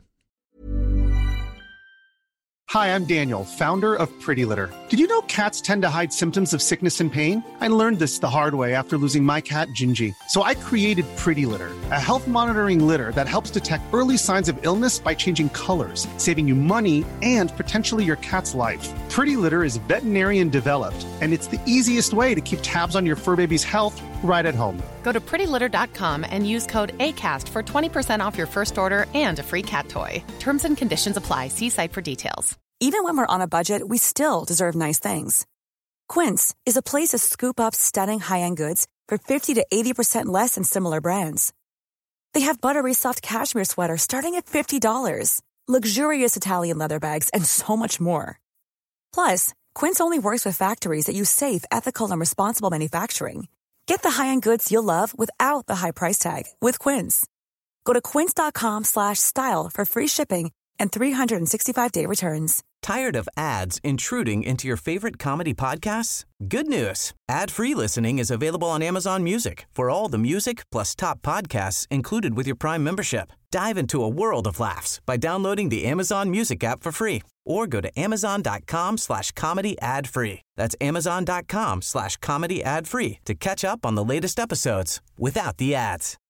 Hi, I'm Daniel, founder of Pretty Litter. Did you know cats tend to hide symptoms of sickness and pain? I learned this the hard way after losing my cat, Gingy. So I created Pretty Litter, a health monitoring litter that helps detect early signs of illness by changing colors, saving you money and potentially your cat's life. Pretty Litter is veterinarian developed, and it's the easiest way to keep tabs on your fur baby's health right at home. Go to pretty litter dot com and use code ACAST for twenty percent off your first order and a free cat toy. Terms and conditions apply. See site for details. Even when we're on a budget, we still deserve nice things. Quince is a place to scoop up stunning high-end goods for fifty to eighty percent less than similar brands. They have buttery soft cashmere sweaters starting at fifty dollars, luxurious Italian leather bags, and so much more. Plus, Quince only works with factories that use safe, ethical, and responsible manufacturing. Get the high-end goods you'll love without the high price tag with Quince. Go to quince dot com slash style for free shipping and three sixty-five day returns. Tired of ads intruding into your favorite comedy podcasts? Good news. Ad-free listening is available on Amazon Music for all the music plus top podcasts included with your Prime membership. Dive into a world of laughs by downloading the Amazon Music app for free or go to amazon.com slash comedy ad free. That's amazon.com slash comedy ad free to catch up on the latest episodes without the ads.